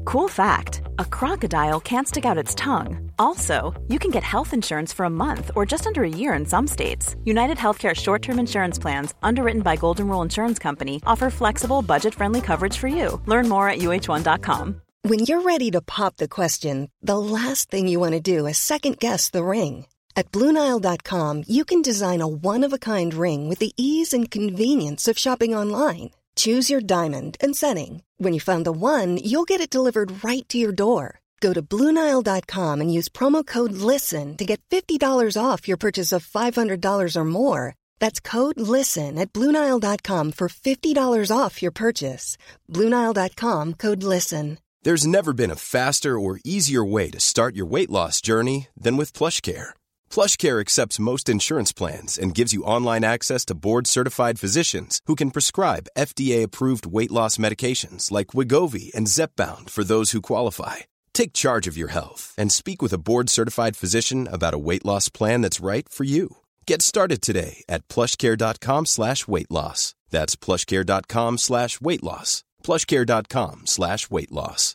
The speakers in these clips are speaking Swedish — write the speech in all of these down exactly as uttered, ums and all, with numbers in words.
Cool fact, a crocodile can't stick out its tongue. Also, you can get health insurance for a month or just under a year in some states. United Healthcare short-term insurance plans, underwritten by Golden Rule Insurance Company, offer flexible, budget-friendly coverage for you. Learn more at U H one dot com. When you're ready to pop the question, the last thing you want to do is second-guess the ring. At Blue Nile dot com, you can design a one-of-a-kind ring with the ease and convenience of shopping online. Choose your diamond and setting. When you find the one, you'll get it delivered right to your door. Go to Blue Nile dot com and use promo code LISTEN to get fifty dollars off your purchase of five hundred dollars or more. That's code LISTEN at Blue Nile dot com for fifty dollars off your purchase. Blue Nile dot com, code LISTEN. There's never been a faster or easier way to start your weight loss journey than with PlushCare. PlushCare accepts most insurance plans and gives you online access to board-certified physicians who can prescribe F D A-approved weight loss medications like Wegovy and Zepbound for those who qualify. Take charge of your health and speak with a board-certified physician about a weight loss plan that's right for you. Get started today at plushcare.com slash weight loss. That's plushcare.com slash weight loss. plushcare.com slash weight loss.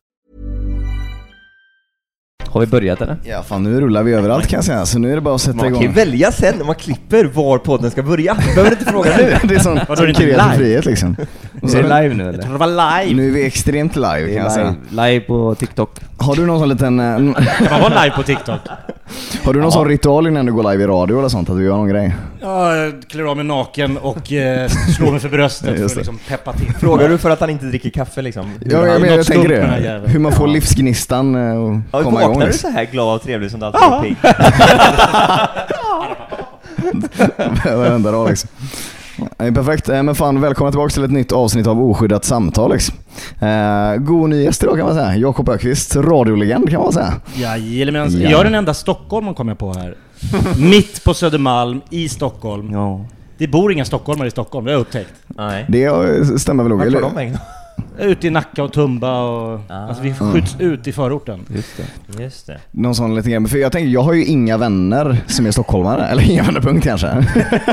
Har vi börjat eller? Ja, fan nu rullar vi överallt kan jag säga. Så nu är det bara att sätta man igång. Man kan välja sen när man klipper var podden ska börja. Behöver inte fråga nu. Det är sån, sån kreativ frihet liksom. Och så är det live nu eller? Jag tror det var live. Nu är vi extremt live kan jag säga. Live på TikTok. Har du någon sån liten... Äh, kan man vara live på TikTok? Har du någon ja. sån ritual innan du går live i radio eller sånt? Att du gör någon grej? Ja, jag klär av mig naken och eh, slår mig för bröstet för att liksom peppa till. Frågar du för att han inte dricker kaffe liksom? Ja, jag, men, jag tänker det. Hur man får ja. livsgnistan och ja, komma igång. Vaknar du så här glad och trevlig som du alltid är pigg? Varenda dag liksom. Perfekt, men fan välkomna tillbaka till ett nytt avsnitt av Oskyddat samtal liksom. eh, God nyhet idag kan man säga. Jakob Öqvist, radiolegend kan man säga. Jajamän, ja. Jag är den enda Stockholm kommer jag på här. Mitt på Södermalm i Stockholm. Ja. Det bor inga stockholmare i Stockholm, det har jag upptäckt. Nej. Det stämmer väl nog. Vart tar de vägen? Ute i Nacka och Tumba och ah. alltså vi skjuts mm. ut i förorten. Just det. Just det. Någon sån lite grann. För jag tänker jag har ju inga vänner som är stockholmare eller inga vännerpunkt kanske.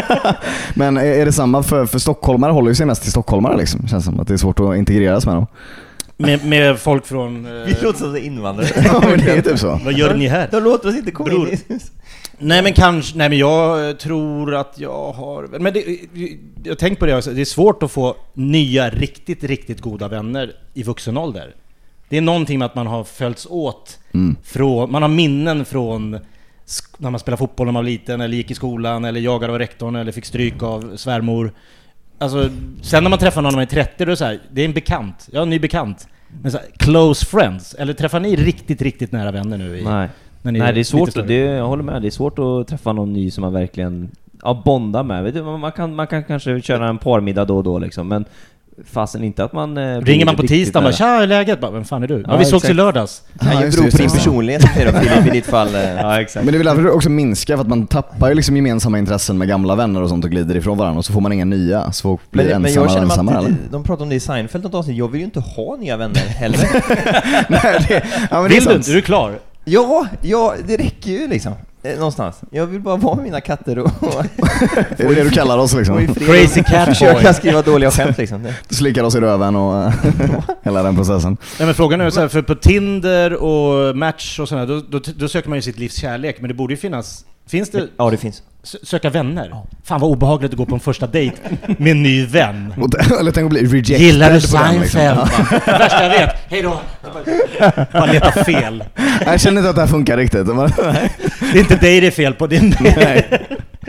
Men är det samma för för stockholmare håller ju sig mest till stockholmare liksom. Känns som att det är svårt att integreras med dem. Med, med folk från eh... vi låter som invandrare. Ja, men det är typ så. Vad gör ni här? De låter oss inte komma in i. Nej men kanske, nej men jag tror att jag har, men det, jag tänker på det, det är svårt att få nya riktigt, riktigt goda vänner i vuxen ålder. Det är någonting med att man har följts åt mm. från, man har minnen från när man spelade fotboll när man var liten eller gick i skolan eller jagade av rektorn eller fick stryk av svärmor. Alltså, sen när man träffar någon när man är trettio då är så här, det är en bekant, jag har en ny bekant. Men så här, close friends, eller träffar ni riktigt, riktigt nära vänner nu i... Nej. Nej, det är svårt att, det, jag håller med, det är svårt att träffa någon ny som man verkligen ja, bondar med. Vet du, man, kan, man kan kanske köra en parmiddag då och då liksom, men fasen inte att man... Eh, ringer man på tisdag och bara, tja, är läget? Bara, vem fan är du? Ja, ja vi sågs i lördags. Ja, jag beror på din personlighet i ditt fall. Ja, exakt. Men det vill också minska för att man tappar ju liksom gemensamma intressen med gamla vänner och sånt och glider ifrån varandra och så får man inga nya, så folk blir men, ensamma. Men jag ensamma, att de pratar om det i Seinfeld något avsnitt. Jag vill ju inte ha nya vänner heller. Nej, det, ja, men vill du inte? Är du klar? Ja, ja, det räcker ju liksom. Någonstans. Jag vill bara vara med mina katter och... det är det du kallar oss liksom. Crazy cat boy. Försöka skriva dåliga skämt liksom. Du slickar oss i röven och hela den processen. Nej, men frågan är så här, för på Tinder och Match och sådär, då, då, då söker man ju sitt livs kärlek, men det borde ju finnas... Finns det... Ja, det finns. Söka vänner. Ja. Fan vad obehagligt att gå på en första dejt med en ny vän. Eller tänk att bli rejected. Gillar du Seinfeld? Liksom. Det värsta jag vet. Hej då. Man letar fel. Jag känner inte att det här funkar riktigt. Det är inte dig det är fel på. Det är nej.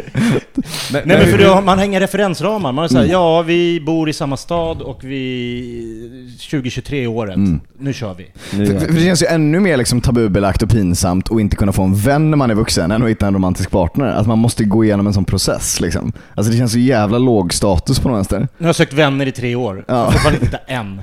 Men, nej men för då, man hänger referensramar. Man säger mm. ja, vi bor i samma stad och vi tjugo tjugotre året. Mm. Nu kör vi. Nu, för, för det känns ju ännu mer liksom tabubelagt och pinsamt att inte kunna få en vän när man är vuxen än att hitta en romantisk partner. Att man måste gå igenom en sån process liksom. Alltså det känns så jävla låg status på något vänster. Nu har jag sökt vänner i tre år. Ja. Jag får fan inte än.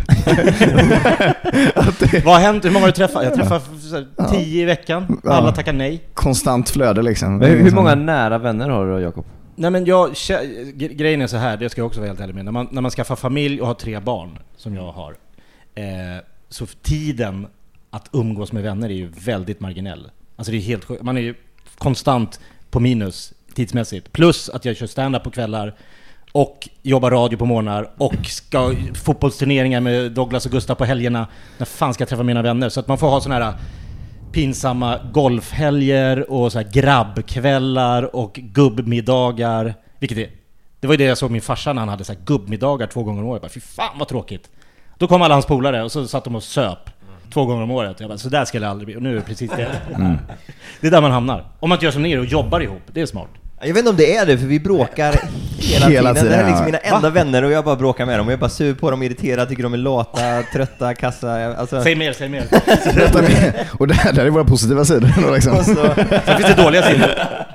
det... Vad har hänt? Hur många har du träffat? Jag träffar ja. tio i veckan. Alla ja. tackar nej. Konstant flöde liksom. Men hur, hur många nära vänner har du, Jakob? Nej men jag, grejen är så här, det ska jag också vara helt ärlig med. När man, när man skaffar familj och har tre barn, som jag har, eh, så tiden att umgås med vänner är ju väldigt marginell. Alltså det är helt sjukt. Man är ju konstant på minus tidsmässigt. Plus att jag kör stand-up på kvällar och jobbar radio på morgnar och ska fotbollsturneringar med Douglas och Gustav på helgerna. När fan ska jag träffa mina vänner? Så att man får ha såna här pinsamma golfhelger och så här grabbkvällar och gubbmiddagar. Vilket är, det var ju det jag såg min farsa när han hade så här gubbmiddagar två gånger om året. Bara, fy fan vad tråkigt. Då kom alla hans polare och så satt de och söp två gånger om året. Jag bara, så där skulle jag aldrig bli. Och nu är det precis det. Mm. Det är där man hamnar. Om man inte gör som ni och jobbar ihop. Det är smart. Jag vet inte om det är det, för vi bråkar hela, hela tiden. tiden. Det här är liksom mina enda Va? vänner och jag bara bråkar med dem. Och jag bara sur på dem, irriterad, tycker de är lata, trötta, kassa. Alltså... Säg mer, säg mer. Och det här, det här är våra positiva sidor. Liksom. Och så... Sen finns det dåliga sidor.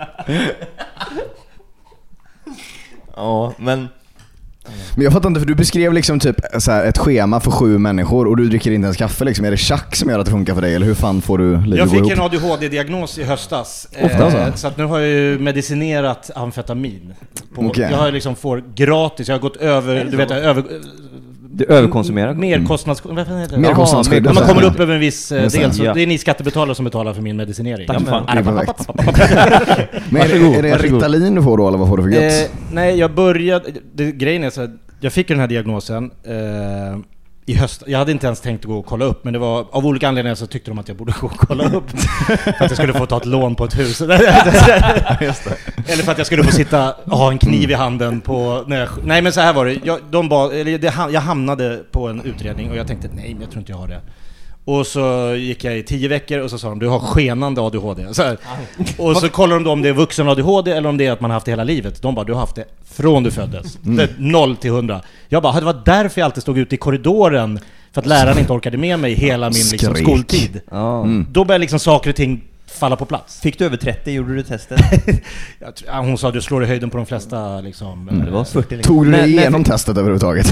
Ja, men... Men jag fattar inte, för du beskrev liksom typ så här ett schema för sju människor och du dricker inte ens kaffe liksom. Är det tjack som gör att det funkar för dig, eller hur fan får du livet Jag gå ihop? fick en A D H D-diagnos i höstas. Ofta så? Eh, så att nu har jag ju medicinerat amfetamin. På, okay. Jag har liksom får gratis, jag har gått över, du vet, över... Du överkonsumerar? Merkostnads... Vad heter det? Merkostnadsskydd. När man kommer upp över en viss del, så ja. Det är ni skattebetalare som betalar för min medicinering. Tack, ja, men, men är, det, är det en Ritalin du får då, eller vad får du för gött? Eh, nej, jag började... Det, grejen är så här, jag fick den här diagnosen eh, i höst. Jag hade inte ens tänkt att gå och kolla upp, men det var av olika anledningar så tyckte de att jag borde gå och kolla upp för att jag skulle få ta ett lån på ett hus. Just det. Eller för att jag skulle få sitta och ha en kniv i handen på... När jag, nej, men så här var det. Jag, de ba, eller det, jag hamnade på en utredning och jag tänkte, nej, men jag tror inte jag har det. Och så gick jag i tio veckor och så sa de, du har skenande A D H D. Så här. Och så kollar de då om det är vuxen A D H D eller om det är att man har haft det hela livet. De bara, du har haft det från du föddes. Mm. Det noll till hundra. Jag bara, det var därför jag alltid stod ute i korridoren. För att läraren inte orkade med mig hela min liksom, skoltid. Mm. Då började liksom saker och ting falla på plats. Fick du över trettio, gjorde du testet? Ja, hon sa, du slår i höjden på de flesta liksom. Mm. Det var fyrtio. Tog du dig igenom testet överhuvudtaget?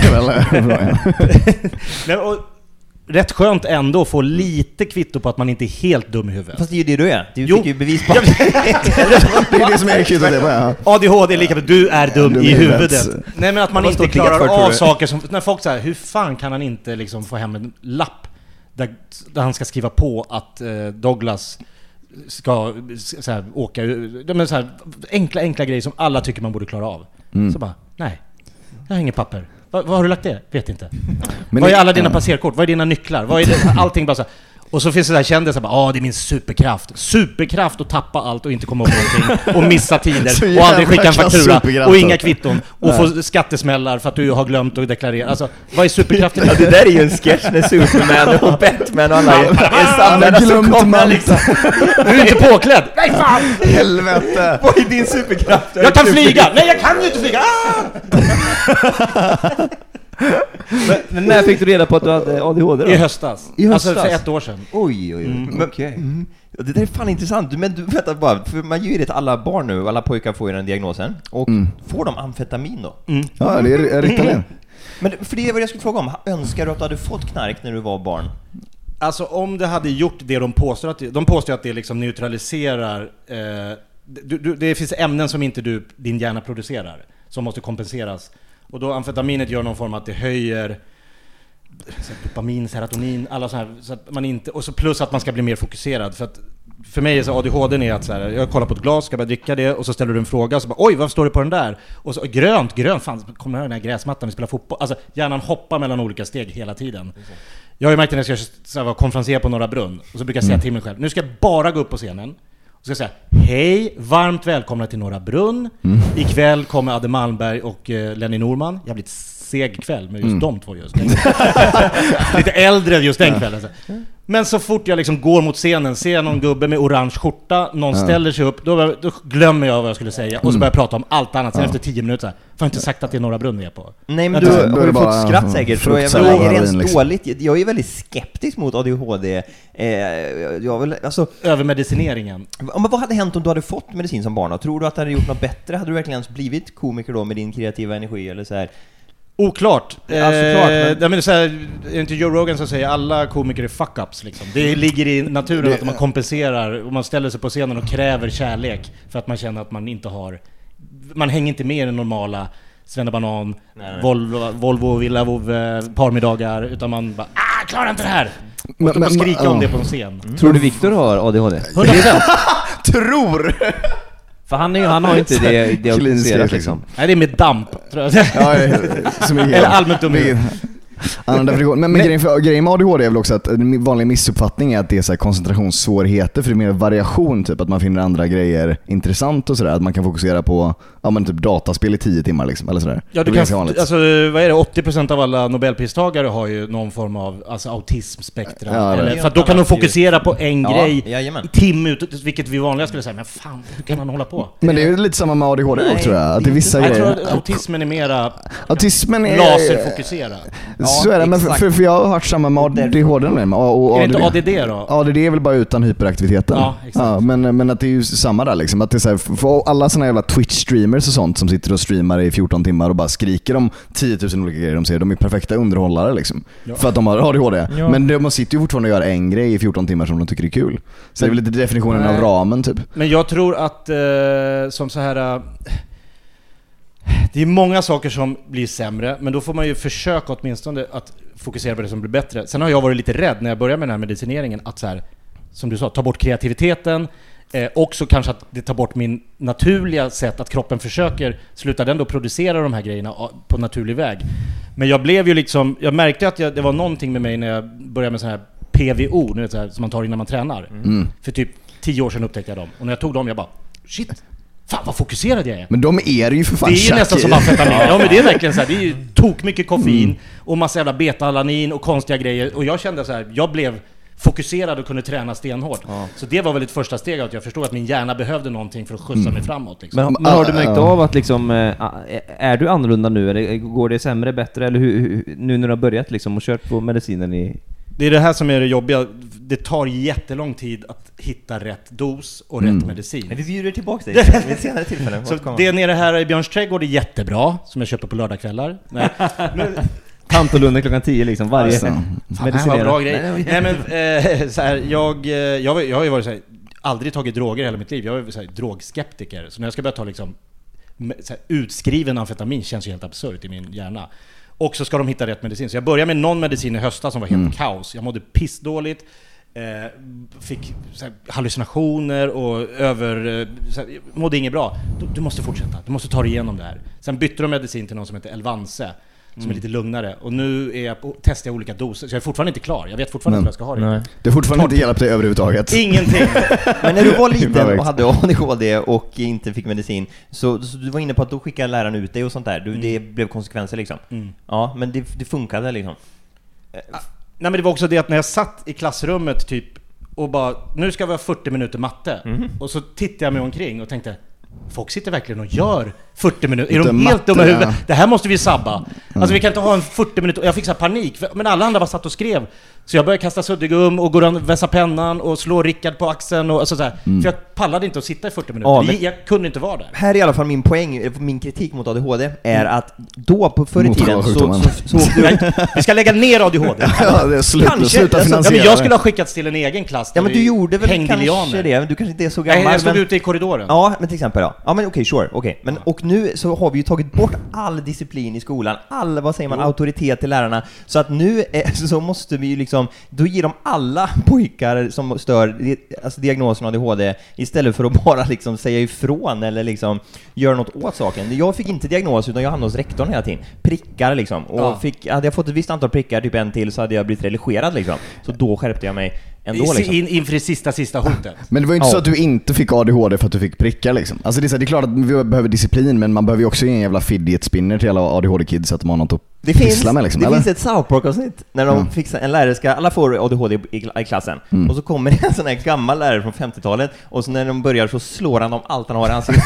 Nej, och rätt skönt ändå att få lite kvitto på att man inte är helt dum i huvudet. Fast det är ju det du är. Du jo. fick ju bevis på. Det är det som är kvittot. Ja. A D H D är lika med du är dum, dum i huvudet. huvudet. Nej, men att man inte klarar för, av saker som... När folk säger, hur fan kan han inte liksom få hem en lapp där, där han ska skriva på att eh, Douglas ska så här, åka... Men så här, enkla, enkla grejer som alla tycker man borde klara av. Mm. Så bara, nej. Jag har inget papper. Vad, vad har du lagt det? Vet inte. Men vad är alla dina passerkort? Vad är dina nycklar? Vad är det? Allting bara så här. Och så finns det där kändisar bara, ah, det är min superkraft. Superkraft att tappa allt och inte komma ihåg någonting. Och missa tider. Och aldrig skicka en faktura. Och inga kvitton. Och nej. Få skattesmällar för att du har glömt att deklarera. Alltså, vad är superkraften? Ja, det där är ju en sketch när Superman och Batman och alla är samlade som kommer liksom. Du är inte påklädd. Nej, fan! Helvete! Vad är din superkraft? Jag kan flyga! Nej, jag kan ju inte flyga! Ah! men, men när fick du reda på att du hade A D H D då? I höstas. I höstas. Alltså för ett år sedan. Oj, oj, oj. Mm. Okej. Okay. Mm. Det där är fan intressant. Men du vet bara, för man ger det till alla barn nu, alla pojkar får ju den diagnosen. Och mm. får de amfetamin då? Mm. Ja, det är riktigt. Mm. Men för det är vad jag skulle fråga om. Önskar du att du hade fått knark när du var barn? Alltså om det hade gjort det de påstår att det, de påstår att det liksom neutraliserar eh, du, du, det finns ämnen som inte du, din hjärna producerar som måste kompenseras. Och då amfetaminet gör någon form att det höjer så dopamin, serotonin, alla så här, så att man inte, och så plus att man ska bli mer fokuserad. För att för mig är så A D H D är att så här, jag kollar på ett glas, ska bara dricka det och så ställer du en fråga och så bara, oj, vad står det på den där? Och så grönt, grönt, fan, kommer den här gräsmattan vi spelar fotboll. Alltså hjärnan hoppar mellan olika steg hela tiden. Jag har ju märkt när jag ska så här, konferensera på Norra Brunn och så brukar jag säga till mig själv, nu ska jag bara gå upp på scenen och ska säga, hej, varmt välkomna till Norra Brunn. Mm. Ikväll kommer Adde Malmberg och uh, Lenny Norman. Jag har blivit seg kväll med just mm. de två just. Lite äldre just den kvällen. Så. Men så fort jag liksom går mot scenen, ser någon gubbe med orange skjorta, någon ja. ställer sig upp, då, då glömmer jag vad jag skulle säga och så börjar jag prata om allt annat. Sen ja. efter tio minuter, för jag har inte sagt att det är Norra Brunn vi är på. Nej, men du har du fått skratt säkert, så jag är rent liksom. dåligt. Jag är väldigt skeptisk mot A D H D. Eh, jag vill, alltså, övermedicineringen. Men vad hade hänt om du hade fått medicin som barn? Tror du att det hade gjort något bättre? Hade du verkligen blivit komiker då med din kreativa energi eller så här? Oklart. Ja, såklart, men... Eh, men så här, är inte Joe Rogan som säger alla komiker är fuck-ups liksom. Det ligger i naturen det... att man kompenserar och man ställer sig på scenen och kräver kärlek för att man känner att man inte har, man hänger inte med i den normala Svennebanan, nej, nej. Volvo, Volvo, Villa, Vove, parmiddagar, utan man bara, ah, klarar inte det här. Och men, skrika men, om det på en scen. Mm. Tror du Victor har A D H D? hundra procent Tror! För han, är, han har ju inte det diagnostiserat liksom. Nej, det är med damp, tror jag. Ja, som är Eller allmänt dum. Men, men grejen, för, grejen med A D H D är väl också att en vanlig missuppfattning är att det är så här koncentrationssvårigheter, för det är mer variation, typ att man finner andra grejer intressant och sådär, att man kan fokusera på ja, men typ dataspel i tio timmar liksom, eller sådär. Ja, du kan, alltså, vad är det, åttio procent av alla Nobelpristagare har ju någon form av alltså, autismspektra, ja, eller, för att då kan de fokusera på en ja, grej jajamän. i timme ut, vilket vi vanliga skulle säga, men fan, hur kan man hålla på? Men det är ju lite samma med A D H D. Nej, också, tror jag. Att det är vissa jag grejer. tror att autismen är mera autismen är laserfokuserad. Ja, så är det, men för, för jag har hört samma med A D H D med. Och, och är det inte A D D då? A D D är väl bara utan hyperaktiviteten. Ja, exakt. Ja, men, men att det är ju samma där liksom. Att det är så här, för alla såna jävla Twitch-streamers och sånt som sitter och streamar i fjorton timmar och bara skriker om tio tusen olika grejer de ser. De är perfekta underhållare liksom. Ja. För att de har A D H D. Ja. Men de sitter ju fortfarande och gör en grej i fjorton timmar som de tycker är kul. Så men, det är väl lite definitionen nej. av ramen typ. Men jag tror att eh, som så här... Eh, det är många saker som blir sämre, men då får man ju försöka åtminstone att fokusera på det som blir bättre. Sen har jag varit lite rädd när jag började med den här medicineringen att så här, som du sa, ta bort kreativiteten, eh, också kanske att det tar bort min naturliga sätt att kroppen försöker sluta den då producera de här grejerna på naturlig väg. Men jag blev ju liksom, jag märkte att jag, det var någonting med mig när jag började med sån här P V O, nu vet jag, som man tar innan man tränar. Mm. För typ tio år sedan upptäckte jag dem. Och när jag tog dem, jag bara, shit, fan vad fokuserad jag är. Men de är ju för fan. Det är ju nästan som amfetamin. Ja, men det är verkligen så här, det är ju tok mycket koffein mm. och massa jävla beta-alanin och konstiga grejer. Och jag kände så här, jag blev fokuserad och kunde träna stenhårt. Ja. Så det var väl ett första steg att jag förstod att min hjärna behövde någonting för att skjutsa mm. mig framåt. Liksom. Men, men har du märkt av att liksom, är du annorlunda nu? Eller går det sämre, bättre? Eller hur, hur, nu när du har börjat liksom, och kört på medicinen i... Det är det här som är det jobbiga. Det tar jättelång tid att hitta rätt dos och mm. rätt medicin. Men vi bjuder tillbaka dig vid senare tillfällen. Så det nere här i Björns trädgård är jättebra, som jag köper på lördagskvällar. Nej. Tantolunden klockan tio liksom, varje medicinera. Bra grej. Nej, nej men eh, så här, jag, jag, jag har ju varit så här, aldrig tagit droger i hela mitt liv. Jag är så här, drogskeptiker. Så när jag ska börja ta liksom, så här, utskriven amfetamin känns ju helt absurt i min hjärna. Och så ska de hitta rätt medicin. Så jag började med någon medicin i höstas som var helt mm. kaos. Jag mådde pissdåligt. Eh, fick så här, hallucinationer och över... Så här, mådde inget bra. Du, du måste fortsätta. Du måste ta dig igenom det här. Sen bytte de medicin till någon som heter Elvanse. Som mm. är lite lugnare. Och nu är jag på, testar jag olika doser. Så jag är fortfarande inte klar. Jag vet fortfarande inte vad jag ska ha det. Nej. Det är fortfarande inte hjälpt dig överhuvudtaget. Ingenting. Men när du var liten och hade A D H D och inte fick medicin, så, så du var inne på att då skickade läraren ut dig och sånt där. Du, mm. Det blev konsekvenser liksom. Mm. Ja, men det, det funkade liksom. Ah, nej, men det var också det att när jag satt i klassrummet typ och bara, nu ska vi ha fyrtio minuter matte. Mm. Och så tittade jag mig omkring och tänkte, folk sitter verkligen och gör fyrtio minuter. Är de helt dumma i huvudet? Det här måste vi sabba. Mm. Alltså vi kan inte ha en fyrtio minuter. Jag fick så här panik. Men alla andra var satt och skrev. Så jag började kasta suddgum och gå och vässa pennan och slå Rickard på axeln och alltså så här. Mm. För jag pallade inte att sitta i fyrtio minuter. Ja, jag kunde inte vara där. Här är i alla fall min poäng, min kritik mot A D H D är att då på förr i tiden så, så, så, så vi ska lägga ner A D H D. Ja, det är slut, kanske, sluta alltså, ja, men jag skulle ha skickats till en egen klass. Ja, men du gjorde väl kanske det, men du kanske inte är så gammal. Nej, jag stod men... ute i korridoren. Ja, men till exempel ja. Ja, men okej, okay, sure. Okay. Men och nu så har vi ju tagit bort all disciplin i skolan. All, vad säger man, jo. auktoritet till lärarna. Så att nu är, så måste vi ju liksom, då ger de alla pojkar som stör alltså diagnosen A D H D istället för att bara liksom säga ifrån eller liksom göra något åt saken. Jag fick inte diagnos utan jag hamnade hos rektorn hela tiden. Prickar liksom. Och ja. fick, hade jag fått ett visst antal prickar, typ en till, så hade jag blivit religerad liksom. Så då skärpte jag mig ändå liksom. In, inför det sista, sista hotet. Men det var ju inte ja. så att du inte fick A D H D för att du fick prickar liksom. Alltså det är, så, det är klart att vi behöver disciplin, men man behöver ju också ge en jävla fidget spinner till alla A D H D-kids så att de har något att det finns, med liksom, det eller? finns ett South Park-avsnitt när de mm. fixar en lärare ska, alla får A D H D i, i klassen mm. och så kommer det en sån här gammal lärare från femtiotalet och så när de börjar så slår han dem allt han har i ansiktet.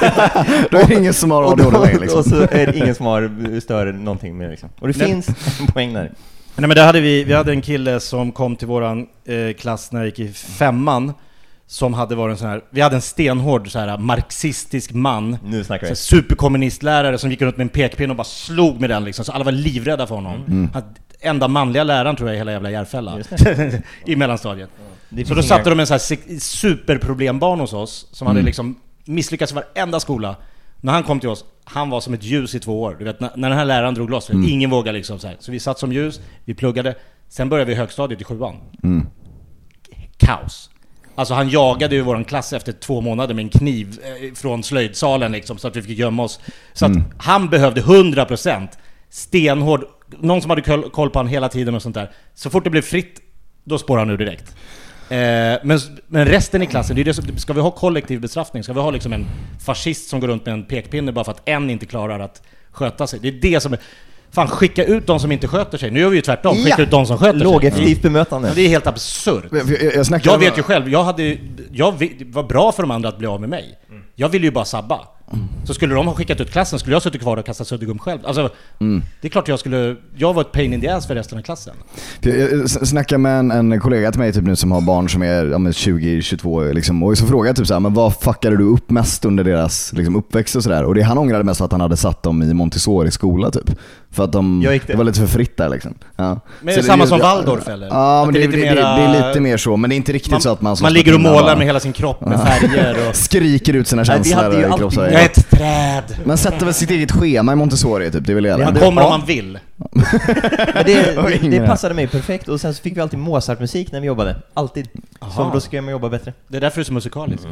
Då är det ingen som har A D H D längre liksom. Och så är det ingen som har större någonting med liksom. Och det Nej. finns en poäng där. Nej, men det hade vi, vi hade en kille som kom till våran eh, klass när jag gick i femman som hade varit en sån här, vi hade en stenhård så här marxistisk man, nu snackar vi, superkommunistlärare som gick runt med en pekpinne och bara slog med den liksom, så alla var livrädda för honom. Mm. Han, enda manliga läraren tror jag i hela jävla Järfälla i mellanstadiet. Ja. Så då satte de en sån här superproblembarn hos oss som mm. hade liksom misslyckats i varenda skola. När han kom till oss, han var som ett ljus i två år. Du vet, när, när den här läraren drog loss, mm. ingen vågade liksom så här. Så vi satt som ljus, vi pluggade. Sen började vi högstadiet i sjuan. Mm. Kaos. Alltså han jagade ju våran klass efter två månader med en kniv eh, från slöjdsalen liksom, så att vi fick gömma oss. Så mm. att han behövde hundra procent stenhård, någon som hade koll på han hela tiden och sånt där. Så fort det blev fritt, då spårar han ur direkt. Eh, men, men resten i klassen, det är det som, ska vi ha kollektiv bestraffning? Ska vi ha liksom en fascist som går runt med en pekpinne bara för att en inte klarar att sköta sig? Det är det som är... Fan, skicka ut de som inte sköter sig. Nu gör vi ju tvärtom, skicka ja. ut de som sköter sig. Lågeffektivt bemötande. Det är helt absurt. Jag, jag, jag, jag vet ju själv, jag hade, jag, det var bra för de andra att bli av med mig. Mm. Jag ville ju bara sabba. Mm. Så skulle de ha skickat ut klassen, skulle jag suttit kvar och kastat suddgum själv. Alltså, mm. det är klart jag skulle... Jag var ett pain in the ass för resten av klassen. Jag snackade med en, en kollega till mig typ nu som har barn som är ja, tjugo tjugotvå liksom, och så frågade jag typ så här, men vad fuckade du upp mest under deras liksom, uppväxt och sådär? Och det han ångrade mest för att han hade satt dem i Montessori-skola typ. För att de, det. det var lite för fritt där liksom. Ja. Men är det, det samma det, som Waldorf eller? Ja, men det, det, det, mera... det, det är lite mer så, men det är inte riktigt man, så att man... Man ligger och målar bara med hela sin kropp med färger och... skriker ut sina känslor. Nej, vi alltid, jag är ett träd. Man sätter väl sitt eget schema i Montessori typ, det vill jag. Man kommer om man vill. Men det, det, det passade mig perfekt. Och sen så fick vi alltid Mozart-musik när vi jobbade. Alltid. Aha. Så då ska man jobba bättre. Det är därför det är så musikaliskt.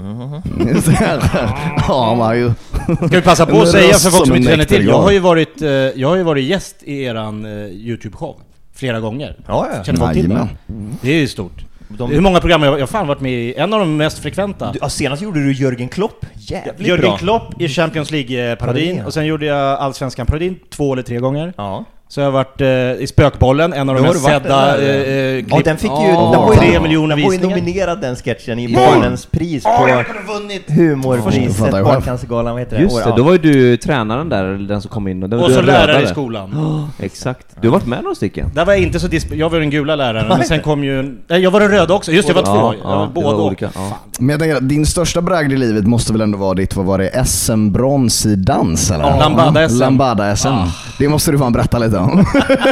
Mm-hmm. Ja, man ju. Ska vi passa på att säga för folk som inte känner till. Jag har ju varit, jag har ju varit gäst i eran YouTube-show flera gånger. Ja, ja. Känner folk till det? Det är ju stort. De... Hur många program jag har fan varit med i? En av de mest frekventa. Du, ja, senast gjorde du Jörgen Klopp. Jävligt Jörgen bra. Klopp i Champions League-parodin. Och sen gjorde jag Allsvenskan-parodin två eller tre gånger. Ja. Så jag har varit eh, i Spökbollen, en av de mest sedda eh, eh, klipp. Ja, den fick ju oh, den var tre miljoner visningar. Den var ju nominerad den sketchen i Barnens pris oh, på humorpriset, Barncancergalan, vad heter det? Just det, då var ju du tränaren där, den som kom in. Och, och så lärare i skolan. Oh, exakt. Du har varit med några stycken. Där var jag inte så disp- jag var den gula läraren, men sen kom ju... Nej, jag var den röda också, just det, jag var två. Ja, ja, båda var olika, ja. Men jag tänker att din största bragd i livet måste väl ändå vara ditt, vad var det, S M-brons i dans, eller? Ja, Lambada-S M. Lambada-S M. Ah. Det måste du fan berätta lite om.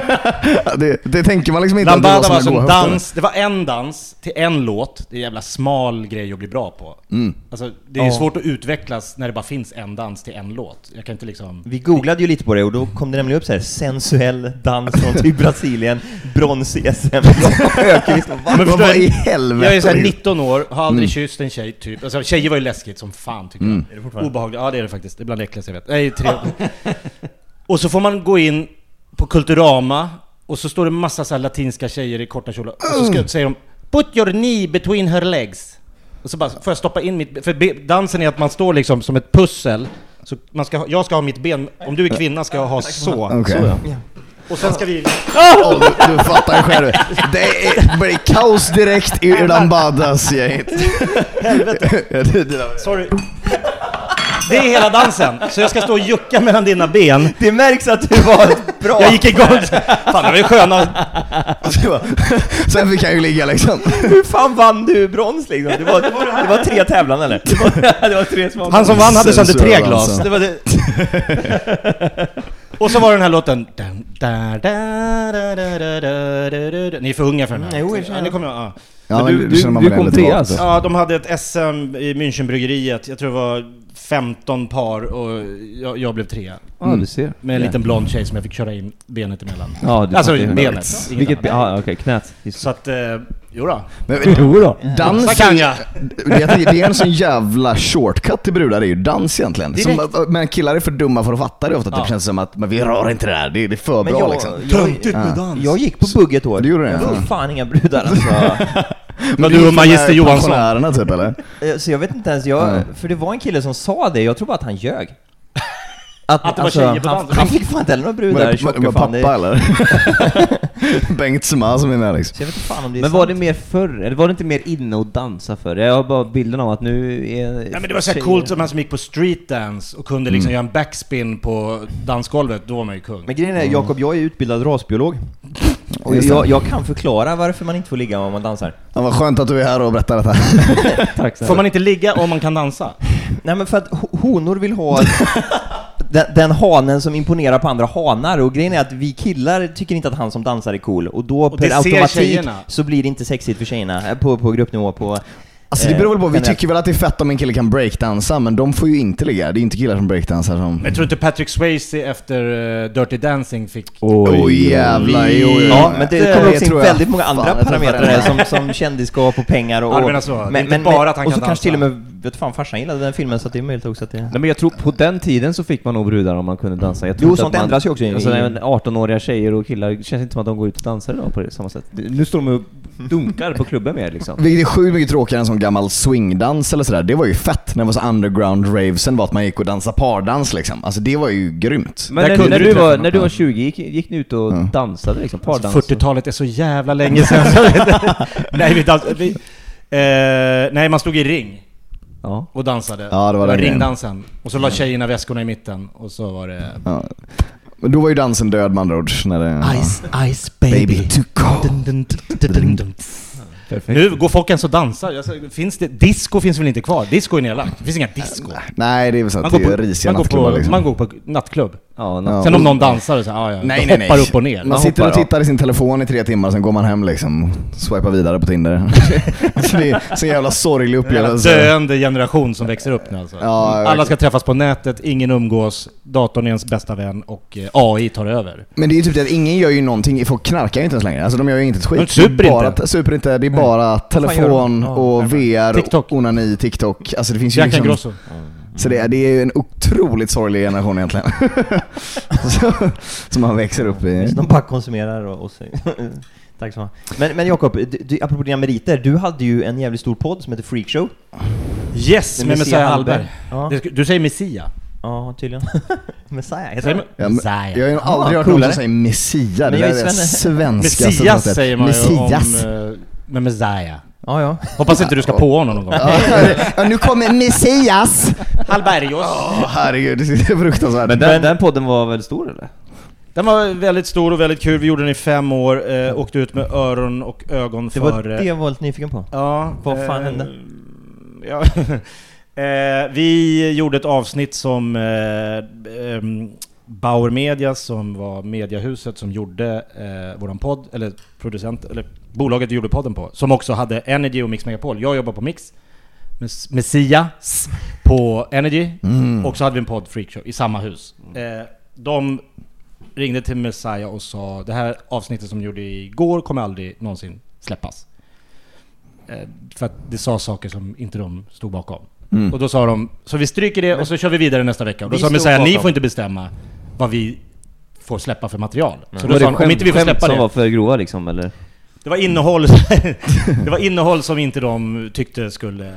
det, det tänker man liksom inte. Lambada att det var, var som dans, det var en dans till en låt. Det är en jävla smal grej att bli bra på. Mm. Alltså, det är ju ja. svårt att utvecklas när det bara finns en dans till en låt. Jag kan inte liksom... Vi googlade ju lite på det och då kom det nämligen upp så här: sensuell dans från typ Brasilien, brons i S M. Men vad i helvete? Jag är så här nitton år, har aldrig mm. kysst en tjej typ. Alltså tjejer var ju läskigt som fan tycker mm. jag. Är det fortfarande obehagligt? Ja, det är det faktiskt. Det är bland äckligast jag vet. Nej, tre. Och så får man gå in på Kulturama och så står det massa så här latinska tjejer i korta kjolar och så ska, säger de put your knee between her legs. Och så bara får jag stoppa in mitt, för be, dansen är att man står liksom som ett pussel. Så man ska, jag ska ha mitt ben, om du är kvinna ska jag ha så. Okay. Så ja. Och sen ska vi... Oh, du, du fattar själv. Det är, blir kaos direkt i Lambadas gänget. Helvete. Sorry. Det är hela dansen. Så jag ska stå och jucka mellan dina ben. Det märks att du var bra. Jag gick igång. Fan, det var ju sköna. Sen fick jag ju ligga liksom. Hur fan vann du brons liksom? Det var, det var tre tävlan eller? Det var, det var tre små. Han som vann hade sönder tre glas. Det var det. Och så var den här låten. Ni är för unga för den här. Nej, ja, det kommer jag. Ja. Ja, men du, du, du kom till alltså. Ja, de hade ett S M i Münchenbryggeriet. Jag tror det var femton par och jag, jag blev trea. Ja, mm. du ser. Med en ja. liten blond tjej som jag fick köra in benet emellan. Ja, du alltså benet. Vilket ja, okej, okay, knät. Så att eh, jo då. Men jo då. Dans så kan jag. Det är, det är en sån jävla shortcut till brudar, det är ju dans egentligen. Som, men killar är för dumma för att fatta det ofta. Ja. Det känns som att men vi rör inte det där. Det är, det är för men bra jag, liksom. Töntigt med dans. Jag gick på bugg ett år. Du gjorde det. Jag var fan inga brudar alltså. Men du och Magister Johansson typ, eller? Så jag vet inte ens jag, mm. för det var en kille som sa det. Jag tror bara att han ljög. Att, att det var alltså, tjejer på han, han fick fan inte heller några brudar. Var det pappa det... eller? Bengt Sma som är med liksom. Så jag vet inte fan om det är men sant. Var det mer förr? Eller var det inte mer inne att dansa förr? Jag har bara bilden av att nu är... Nej, men det var så här coolt som man som gick på street dance och kunde liksom mm. göra en backspin på dansgolvet. Då var man ju kung. Men grejen är, Jakob, jag är utbildad rasbiolog. Och jag, jag kan förklara varför man inte får ligga om man dansar. Ja, vad skönt att du är här och berättar detta. Tack, får man inte ligga om man kan dansa? Nej, men för att honor vill ha den, den hanen som imponerar på andra hanar. Och grejen är att vi killar tycker inte att han som dansar är cool. Och då och per automatik så blir det inte sexigt för tjejerna på, på gruppnivå. På... Alltså det beror väl på, vi tycker väl att det är fett om en kille kan breakdansa, men de får ju inte ligga. Det är inte killar som breakdansar som... Men jag tror inte Patrick Swayze efter uh, Dirty Dancing fick... Oj, oh, jävlar. Jo, jo, ja, men det kommer också in väldigt många fan, andra parametrar som, som kändisskap och pengar och... och så. Men, men, men, bara att han och så kan kanske till och dansa. med, vet fan, farsan gillade den filmen så att det är möjligt också att det... Nej, men jag tror på den tiden så fick man nog brudar om man kunde dansa. Jag tror jo, inte sånt att man, ändras ju också. I, alltså, arton-åriga tjejer och killar, det känns inte som att de går ut och dansar idag på det samma sätt. Nu står de och dunkar på klubben mer liksom. Vilket är sjukt mycket tråkigare än sån gammal swingdans eller sådär. Det var ju fett när det var så underground ravesen var att man gick och dansade pardans liksom. Alltså det var ju grymt. Men när, när, du var, när du var tjugo gick, gick ni ut och mm. dansade liksom, pardans? Alltså, fyrtiotalet är så jävla länge sedan. nej, vi dans, vi, eh, nej, man stod i ring. Ja. Och dansade. Ja, det var, det var ringdansen. Och så la tjejerna väskorna i mitten. Och så var det... Ja. Men då var ju dansen död med andra ord. När det, Ice, ja. Ice baby, baby to go. Dun, dun, dun, dun, dun. Nu går folk ens och dansar. Alltså, finns det, disco finns väl inte kvar? Disco är nedlagt. Det finns inga disco. Nej, det är väl så att man det går är på, risiga man nattklubbar. Går på, liksom. Man går på nattklubb. Ja, natt. Sen om någon dansar så ah, ja, nej, nej, hoppar nej. upp och ner. Man, man sitter hoppar, och tittar ja. i sin telefon i tre timmar, sen går man hem liksom, swipar vidare på Tinder. Alltså, det är så jävla sorglig upplevelse. Det är en döende generation som växer upp nu alltså. Ja, alla ska träffas på nätet, ingen umgås, datorn är ens bästa vän och eh, A I tar över. Men det är ju typ det att ingen gör ju någonting, folk knarkar ju inte ens längre. Alltså de gör ju inte ett skit. De super bara, inte. Super inte, det är bara telefon och V R, TikTok. onani, TikTok. Alltså det finns ju Jack liksom... Grosso. Så det är, det är ju en otroligt sorglig generation egentligen. så, som man växer upp i. De bara konsumerar och, och tack så mycket. Men, men Jakob, du, du, apropå dina meriter, du hade ju en jävligt stor podd som heter Freakshow. Yes, med, med Messiah Hallberg. Ja. Du säger Messiah. Ja, tydligen. Messiah, heter det? Ja, Messiah. Jag har ju aldrig hört någon som säger Messiah. Det där är svenska. Messias säger man Messias. ju om, med Messiah. Ja, ja. Hoppas inte du ska på honom någon gång. Ja, nu kommer Messias. Hallbergos. Åh, herregud, det är fruktansvärt. Men den, den podden var väldigt stor, eller? Den var väldigt stor och väldigt kul. Vi gjorde den i fem år. Eh, åkte ut med öron och ögon det för... var det jag var lite nyfiken på. Ja. Vad fan eh, hände? Ja. eh, vi gjorde ett avsnitt som... Eh, eh, Bauer Media, som var mediahuset som gjorde eh, våran podd, eller producent, eller bolaget vi gjorde podden på, som också hade Energy och Mix Megapol. Jag jobbar på Mix, Messias på Energy, mm. och så hade vi en podd, Freakshow, i samma hus. Eh, de ringde till Messiah och sa, det här avsnittet som vi gjorde igår kommer aldrig någonsin släppas. Eh, för att det sa saker som inte de stod bakom. Mm. Och då sa de, så vi stryker det och så kör vi vidare nästa vecka. Och då sa Messiah, ni får inte bestämma vad vi får släppa för material. Mm. Så då sa han, om inte vi får släppa som det. var för grova liksom, eller? Det var innehåll det var innehåll som inte de tyckte skulle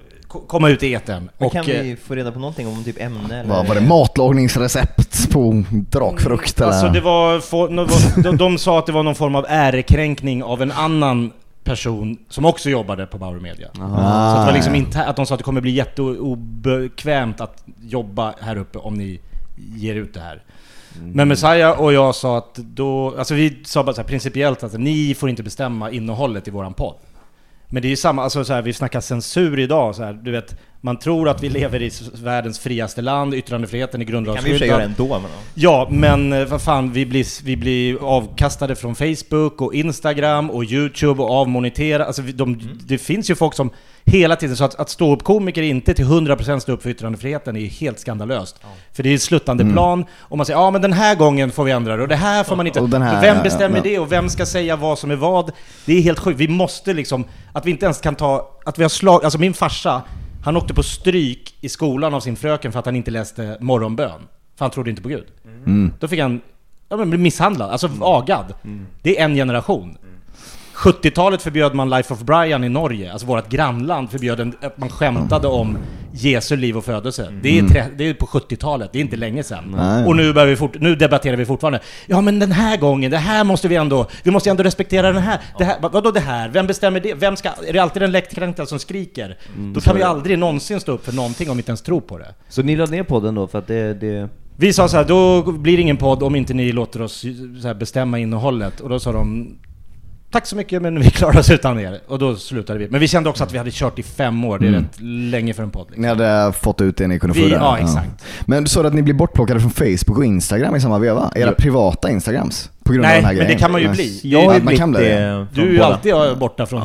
komma ut i etern. Men kan vi få reda på någonting om typ ämne eller? Vad var det, matlagningsrecept på drakfrukt eller? Alltså det var, de, de sa att det var någon form av ärekränkning av en annan person som också jobbade på Bauer Media. Aha. Så att, det var liksom inte, att de sa att det kommer bli jätteobekvämt att jobba här uppe om ni ger ut det här. Mm. Men Messiah och jag sa att då, alltså vi sa bara så här principiellt att ni får inte bestämma innehållet i våran podd. Men det är ju samma, alltså så här, vi snackar censur idag så här, du vet, man tror att vi lever i världens friaste land, yttrandefriheten är grundlagsskyddad. Kan vi ju göra ändå, men ja, men vad fan, vi blir, vi blir avkastade från Facebook och Instagram och YouTube och avmonitera. Alltså de, mm. det finns ju folk som hela tiden, så att, att stå upp komiker inte till hundra procent stå upp för yttrandefriheten är helt skandalöst. Ja. För det är ett sluttande mm. plan och man säger, ja men den här gången får vi ändra det och det här får man inte. Här, vem bestämmer ja, ja. det och vem ska säga vad som är vad? Det är helt sjukt. Vi måste liksom, att vi inte ens kan ta, att vi har slag, alltså min farsa, han åkte på stryk i skolan av sin fröken för att han inte läste morgonbön. För han trodde inte på Gud. Mm. Då fick han, ja, men bli misshandlad, alltså mm. agad. Mm. Det är en generation. sjuttiotalet förbjöd man Life of Brian i Norge. Alltså vårt grannland förbjöd en, att man skämtade om Jesu liv och födelse. Mm. Det, är tre, det är på sjuttiotalet, det är inte länge sedan. Nej. Och nu, börjar vi fort, nu debatterar vi fortfarande. Ja men den här gången, det här måste vi ändå, vi måste ändå respektera den här. Det här vadå det här? Vem bestämmer det? Vem ska, är det alltid den lättkränkta som skriker? Mm, Då kan vi aldrig någonsin stå upp för någonting om vi inte ens tror på det. Så ni lade ner podden då för att det... det... Vi sa så här, då blir det ingen podd om inte ni låter oss så här bestämma innehållet. Och då sa de, tack så mycket, men vi klarar oss utan er. Och då slutade vi. Men vi kände också att vi hade kört i fem år. Det är mm. rätt länge för en podd. Liksom. Ni hade fått ut det ni kunde vi, få där. Ja, exakt. Ja. Men du sa att ni blir bortplockade från Facebook och Instagram i samma veva. Era jo. privata Instagrams. På grund Nej, av den här men grejen. det kan man ju Nej. bli. Jag har ju Ja, man kan blivit bli det. Du är ju alltid borta från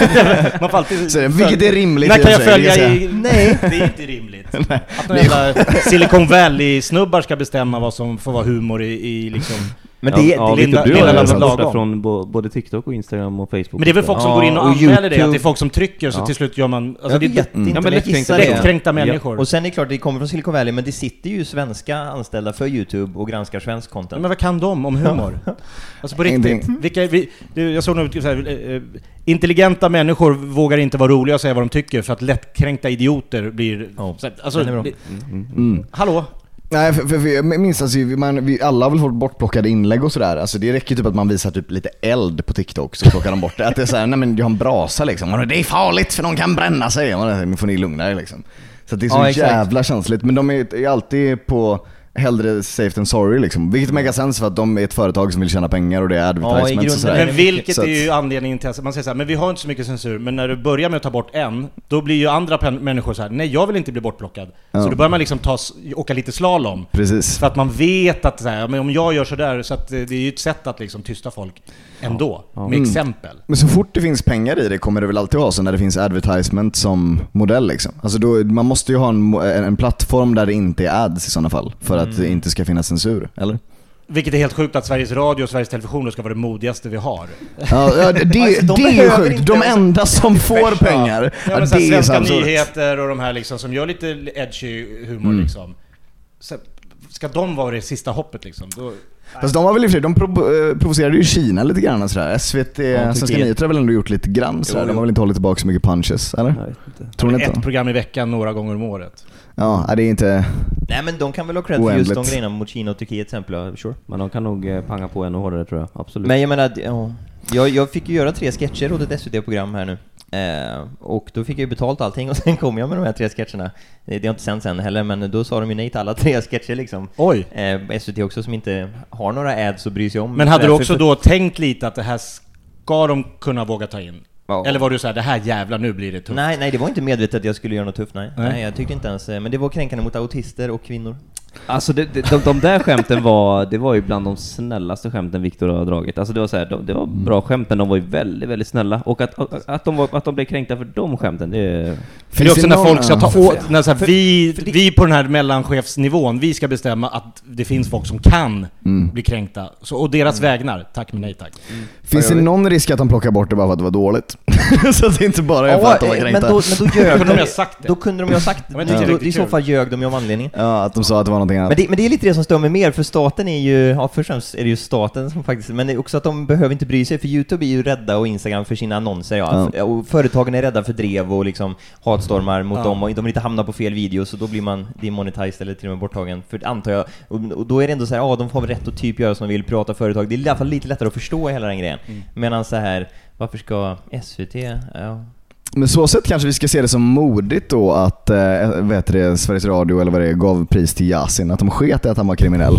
man får alltid Så, vilket är rimligt. När kan jag i och för sig, följa det i... Nej. Det är inte rimligt. Att några jävla Silicon Valley-snubbar ska bestämma vad som får vara humor i, i liksom... Men det, ja, det, Victor, Linda- du Linda har Lagom. ju borta från bo, både TikTok och Instagram och Facebook. Men det är väl folk som Ja, går in och och anmäler det, YouTube. att det är folk som trycker så Ja. till slut gör man... Alltså jag det, vet det, inte, men men jag lättkränkta gissar människor. det. lättkränkta människor. Och sen är det klart, det kommer från Silicon Valley, men det sitter ju svenska anställda för YouTube och granskar svensk content. Men vad kan de om humor? Alltså på riktigt. Ingenting. Vilka, vi, det, jag såg nog så här, eh, intelligenta människor vågar inte vara roliga och säga vad de tycker för att lättkränkta idioter blir... Ja. Så, alltså, Den är bra. det, Mm. hallå? Nej, för, för, för jag minns alltså, man, vi alla har väl fått bortplockade inlägg och sådär. Alltså det räcker typ att man visar typ lite eld på TikTok så plockar de bort det. Att det är såhär, nej men jag har en brasa liksom. Och det är farligt för någon kan bränna sig. Och nu får ni lugna er liksom. Så att det är så Ja, exakt. jävla känsligt. Men de är, är alltid på hellre safe than sorry liksom. Vilket makar sens för att de är ett företag som vill tjäna pengar och det är advertisements grunden och sådär. är det Men vilket Så att- är ju anledningen till att man säger så här, men vi har inte så mycket censur, men när du börjar med att ta bort en, då blir ju andra pen- människor så här, nej jag vill inte bli bortplockad. Ja. Så då börjar man liksom ta, åka lite slalom. Precis. För att man vet att så här, men om jag gör så där, så att det är ju ett sätt att liksom tysta folk ändå, med Mm. exempel. Men så fort det finns pengar i det kommer det väl alltid vara så när det finns advertisement som modell liksom. Alltså då, man måste ju ha en, en, en plattform där det inte är ads i sådana fall för att det inte ska finnas censur, eller? Vilket är helt sjukt att Sveriges Radio och Sveriges Television ska vara det modigaste vi har. Ja, ja det, det, Alltså, de det är ju behöver sjukt. inte- De enda som får pengar. Ja, Ja, men så här, det är så Svenska absurt. nyheter och de här liksom, som gör lite edgy humor Mm. liksom. Så, ska de vara det sista hoppet liksom? Då, Fast de var väl i och för sig, de provo- eh, provocerade ju Kina lite grann och sådär. S V T, Ja, Svenska Turkiet. nyheter har väl ändå gjort lite grann sådär. Jo, De jo. har väl inte hållit tillbaka så mycket punches, eller? Jag vet inte. Tror ni inte? ett program i veckan några gånger om året. Ja, nej, det är inte... Nej, men de kan väl ha cred för just de Oändligt. grejerna mot Kina och Turkiet till exempel, ja, sure. Men de kan nog eh, panga på ännu hårdare tror jag, absolut. Men jag menar, ja, jag, jag fick ju göra tre sketcher åt ett S V T-program här nu. Eh, och då fick jag ju betalt allting och sen kom jag med de här tre sketcherna. Det, det har inte sen sen heller, men då sa de ju nej till alla tre sketcher liksom. Oj! Eh, S V T också som inte har några ads och bryr sig om. Men hade du Därför- också då tänkt lite att det här ska de kunna våga ta in? Ja. Eller var du så här, det här jävlar, nu blir det tufft? Nej, nej, det var inte medvetet att jag skulle göra något tufft, nej. Nej. Nej, jag tyckte inte ens, men det var kränkande mot autister och kvinnor. Alltså det, det, de, de där skämten var, det var ju bland de snällaste skämten Victor har dragit. Alltså det var så här, de, det var bra skämt, men de var ju väldigt, väldigt snälla. Och att, att, att, de, var, att de blev kränkta för de skämten, det är... För det är också när folk ska ta Ja. åt, när så här, vi, vi på den här mellanchefsnivån, vi ska bestämma att det finns folk som kan Mm. bli kränkta. Så, och deras vägnar, tack men nej tack. Finns det någon risk att de plockar bort det bara för att det var dåligt? Så att det inte bara är för att de var men kränkta. då, men då ljög Kunde de ha sagt det? Då kunde de ju ha sagt det. var Men inte då, tillräckligt i så kul. fall ljög de ju om anledningen. Ja, att de sa att det var någonting annat. Men det, men det är lite det som stör mig mer, för staten är ju, ja först och främst är det ju staten som faktiskt, men det är också att de behöver inte bry sig, för YouTube är ju rädda och Instagram för sina annonser, ja. Ja. Och företagen är rädda för drev och liksom hatstormar mot Ja. dem, och de vill inte hamna på fel videos, så då blir man demonetized eller till och med borttagen, för antar jag, och, och då är det ändå så här, ja de får väl rätt att typ göra som de vill, prata företag, det är i alla fall lite lättare att förstå hela den grejen. Mm. Medan så här, varför ska S V T, ja... Men så sätt kanske vi ska se det som modigt då att äh, vet det, Sveriges Radio eller vad det är, gav pris till Yasin, att de sket i att han var kriminell.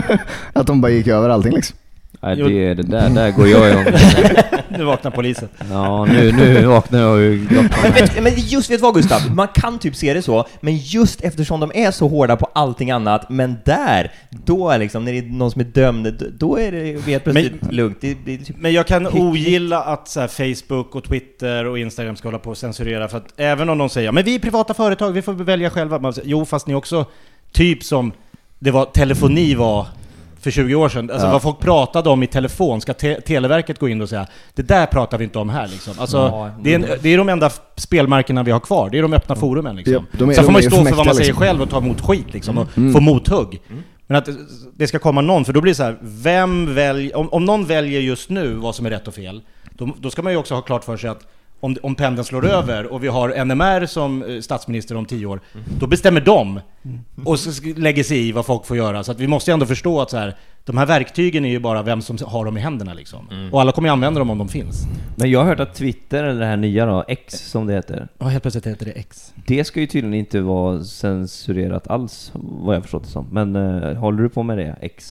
Att de bara gick över allting liksom. Nej, det, det där, där går jag igång. Nu vaknar polisen. Ja, nu, nu vaknar jag ju. Men, vet, men just vet vad Gustav, man kan typ se det så, men just eftersom de är så hårda på allting annat, men där, då är liksom, när det är någon som är dömd, då är det helt plötsligt Men- lugnt. Det, det är typ, Men jag kan ogilla att så här, Facebook och Twitter och Instagram ska hålla på och censurera, för att även om de säger men vi är privata företag, vi får välja själva. Man säger, jo, fast ni också typ som det var telefoni var för tjugo år sedan. Alltså Ja. vad folk pratade om i telefon, ska te- Televerket gå in och säga det där pratar vi inte om här liksom. Alltså, Ja, det, är en, det är de enda spelmarkerna vi har kvar. Det är de öppna forumen liksom. Ja, de är- Sen får de man är ju ju stå för för vad man mäktiga, säger liksom. själv och ta emot skit liksom, och Mm. få mothugg. Men att det ska komma någon, för då blir det så här, vem väljer, om, om någon väljer just nu vad som är rätt och fel, då, då ska man ju också ha klart för sig att om, om pendeln slår över och vi har N M R som eh, statsminister om tio år, då bestämmer de och så sk- lägger sig i vad folk får göra. Så att vi måste ju ändå förstå att så här, de här verktygen är ju bara vem som har dem i händerna liksom. Och alla kommer ju använda dem om de finns. Men jag har hört att Twitter, eller det här nya då, X som det heter, Ja, helt plötsligt heter det X. det ska ju tydligen inte vara censurerat alls, vad jag förstått det som. Men eh, håller du på med det, X?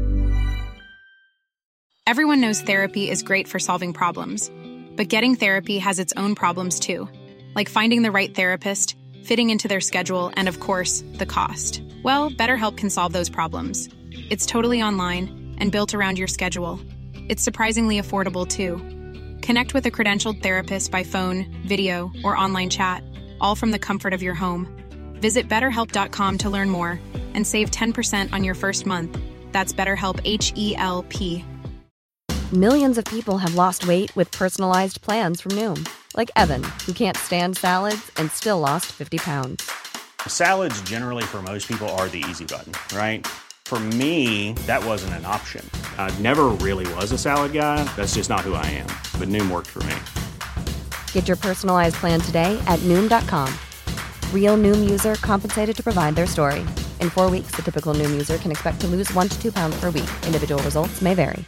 Everyone knows therapy is great for solving problems, but getting therapy has its own problems too, like finding the right therapist, fitting into their schedule, and of course, the cost. Well, BetterHelp can solve those problems. It's totally online and built around your schedule. It's surprisingly affordable too. Connect with a credentialed therapist by phone, video, or online chat, all from the comfort of your home. Visit better help dot com to learn more and save ten percent on your first month. That's BetterHelp, H E L P. Millions of people have lost weight with personalized plans from Noom. Like Evan, who can't stand salads and still lost fifty pounds. Salads generally for most people are the easy button, right? For me, that wasn't an option. I never really was a salad guy. That's just not who I am. But Noom worked for me. Get your personalized plan today at Noom dot com. Real Noom user compensated to provide their story. In four weeks, the typical Noom user can expect to lose one to two pounds per week. Individual results may vary.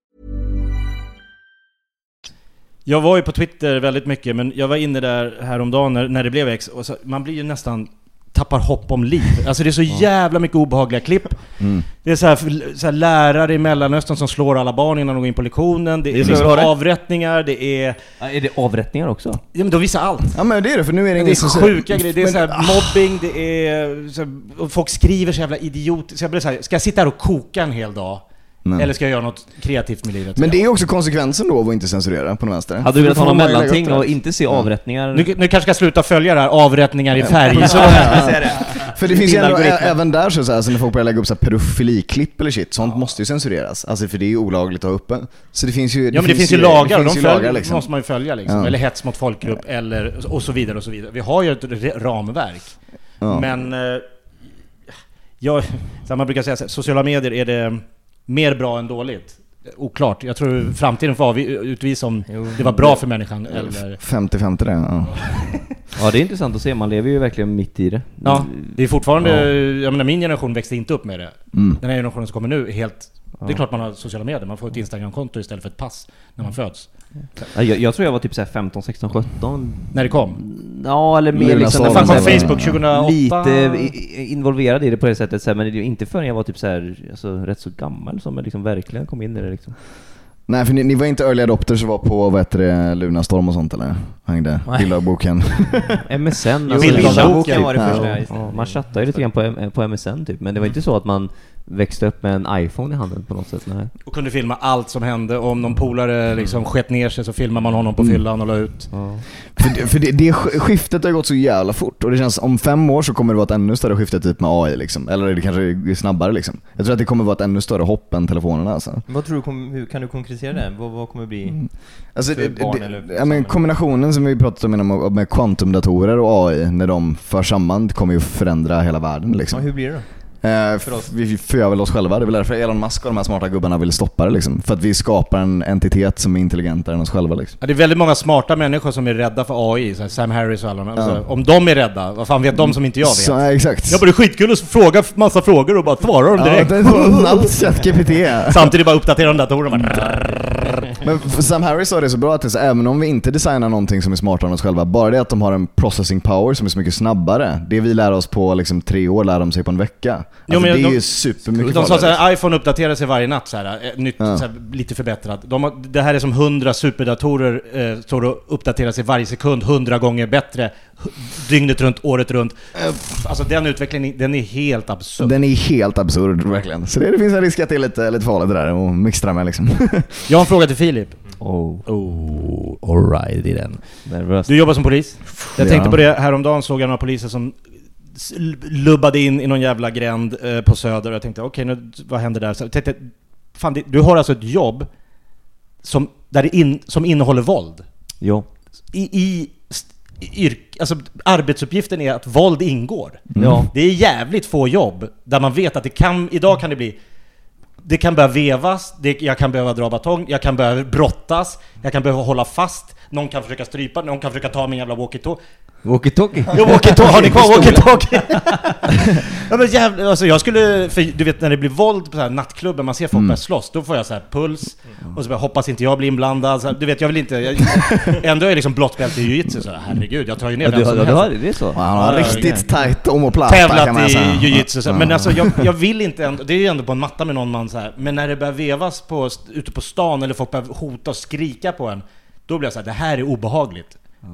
Jag var ju på Twitter väldigt mycket, men jag var inne där häromdagen när, när det blev X, och så, man blir ju nästan tappar hopp om liv. Alltså det är så jävla mycket obehagliga klipp. Mm. Det är så här, så här lärare i Mellanöstern som slår alla barn innan de går in på lektionen. Det är, det är liksom avrättningar, det är... Ja, är det avrättningar också? Ja, men de visar allt. Ja, men det är det, för nu är det, det är så sjuka grejer. Det är så här mobbing, det är... Så här, och folk skriver så jävla idiot. Så jag blir så här, ska jag sitta här och koka en hel dag? Nej. Eller ska jag göra något kreativt med livet? Men det är också konsekvensen då av att inte censurera på den vänster. Hade du velat ha någon mellanting och inte se avrättningar? Nu, nu kanske ska sluta följa det här, avrättningar i färg. Ja. Så, för det finns ju ändå, ä- även där så, så här, så när folk börjar lägga upp så här pedofiliklipp eller shit, sånt måste ju censureras. Alltså för det är ju olagligt att ha uppe. Så det finns ju... Det ja, men det finns, finns ju lagar, och de följer, lagar liksom. måste man ju följa liksom. Ja. Eller hets mot folkgrupp, eller och så vidare och så vidare. Vi har ju ett ramverk. Ja. Men... Eh, ja, så man brukar säga så här, sociala medier är det... mer bra än dåligt. Oklart. Jag tror framtiden får utvisa om det var bra för människan eller... femtio femtio det, ja. Ja, det är intressant att se. Man lever ju verkligen mitt i det. Ja, det är fortfarande... Ja. Jag menar, min generation växte inte upp med det. Mm. Den här generationen som kommer nu är helt... Ja. Det är klart man har sociala medier. Man får ett Instagram-konto istället för ett pass när man föds. Ja, jag, jag tror jag var typ så här femton, sexton, sjutton. När det kom? Ja, eller mer liksom... Det fanns på Facebook tjugohundraåtta. Lite involverad i det på det sättet. Så här, men det är inte förrän jag var typ så här, alltså, rätt så gammal som jag liksom verkligen kom in i det liksom. Nej, för ni, ni var inte early adopters och var på, vad heter det, Lunarstorm och sånt, eller? Hängde bildagboken. M S N. Alltså, bildagboken var det första. Ja, ja, man chattade ju lite grann på, på M S N typ. Men det var inte så att man växte upp med en iPhone i handen på något sätt. Nej. Och kunde filma allt som hände. Om någon polare liksom skett ner sig så filmar man honom på fyllan och la ut. Ja. För, det, för det, det skiftet har gått så jävla fort. Och det känns om fem år så kommer det vara ett ännu större skifte typ med A I liksom. Eller är det kanske snabbare liksom. Jag tror att det kommer vara ett ännu större hopp än telefonerna alltså. Vad tror du, hur kan du konkretisera det? Vad, vad kommer bli mm. alltså, det, barn det, eller ja, men kombinationen som vi pratat om med, med kvantumdatorer och A I när de för samman kommer ju förändra hela världen liksom. Ja, hur blir det då? Eh, för vi för väl oss själva. Det är väl därför Elon Musk och de här smarta gubbarna vill stoppa det liksom. För att vi skapar en entitet som är intelligentare än oss själva liksom. Ja, det är väldigt många smarta människor som är rädda för A I, så här Sam Harris och alla de. Ja. Om de är rädda, vad fan vet de som inte jag vet? Så, exakt. Jag bara, det är skitkul att fråga massa frågor och bara svara dem direkt. Ja, det är så snabbt ChatGPT. Samtidigt bara uppdatera de datorerna. Men Sam Harris sa det så bra att det är så, även om vi inte designar någonting som är smartare än oss själva, bara det att de har en processing power som är så mycket snabbare. Det vi lär oss på liksom tre år lär de sig på en vecka. Alltså, jo, men det är ju supermycket. De sa så här, iPhone uppdaterar sig varje natt så här, nytt, ja. Så här, lite förbättrat. De har, det här är som hundra superdatorer eh, står och uppdaterar sig varje sekund hundra gånger bättre dygnet runt, året runt. Alltså den utvecklingen, den är helt absurd. Den är helt absurd, verkligen. Så det, det finns en risk att det är lite, lite farligt det där och mixtra med liksom. Jag har en fråga till Filip. Oh, oh all right, det är den. Nervös. Du jobbar som polis. Jag tänkte ja. på det, häromdagen såg jag några poliser som lubbade in i någon jävla gränd eh, på Söder och jag tänkte, okej, okay, nu vad händer där? Så jag tänkte, fan, det, du har alltså ett jobb som, där det in, som innehåller våld. Jo. I, i yrk, alltså arbetsuppgiften är att våld ingår. Mm. Ja. Det är jävligt få jobb där man vet att det kan, idag kan det bli, det kan behöva vevas, det, jag kan behöva dra batong, jag kan behöva brottas, jag kan behöva hålla fast, någon kan försöka strypa, någon kan försöka ta min jävla walkie-talkie. Walkie-talkie? Jo, walkie-talkie, har ni kvar walkie-talkie? Ja, men jävla, alltså jag skulle, för du vet när det blir våld på så här nattklubben, man ser folk mm. börja slåss, då får jag så här puls, mm. och så bara, hoppas inte jag blir inblandad, så här, du vet, jag vill inte, jag, ändå är jag liksom blått bälte i jiu-jitsu, så här, herregud, jag tar ju ner ja, den som du, helst. du, det är så. Ja, han har ja, riktigt tajt omoplata. Tävlat i jiu-jitsu, så, men alltså jag, jag vill inte ändå, det är ju ändå på en matta med någon man så här, men när det börjar vevas på, ute på stan eller folk börjar hota och skrika på en, då blir jag så här, det här är obehagligt. Ja.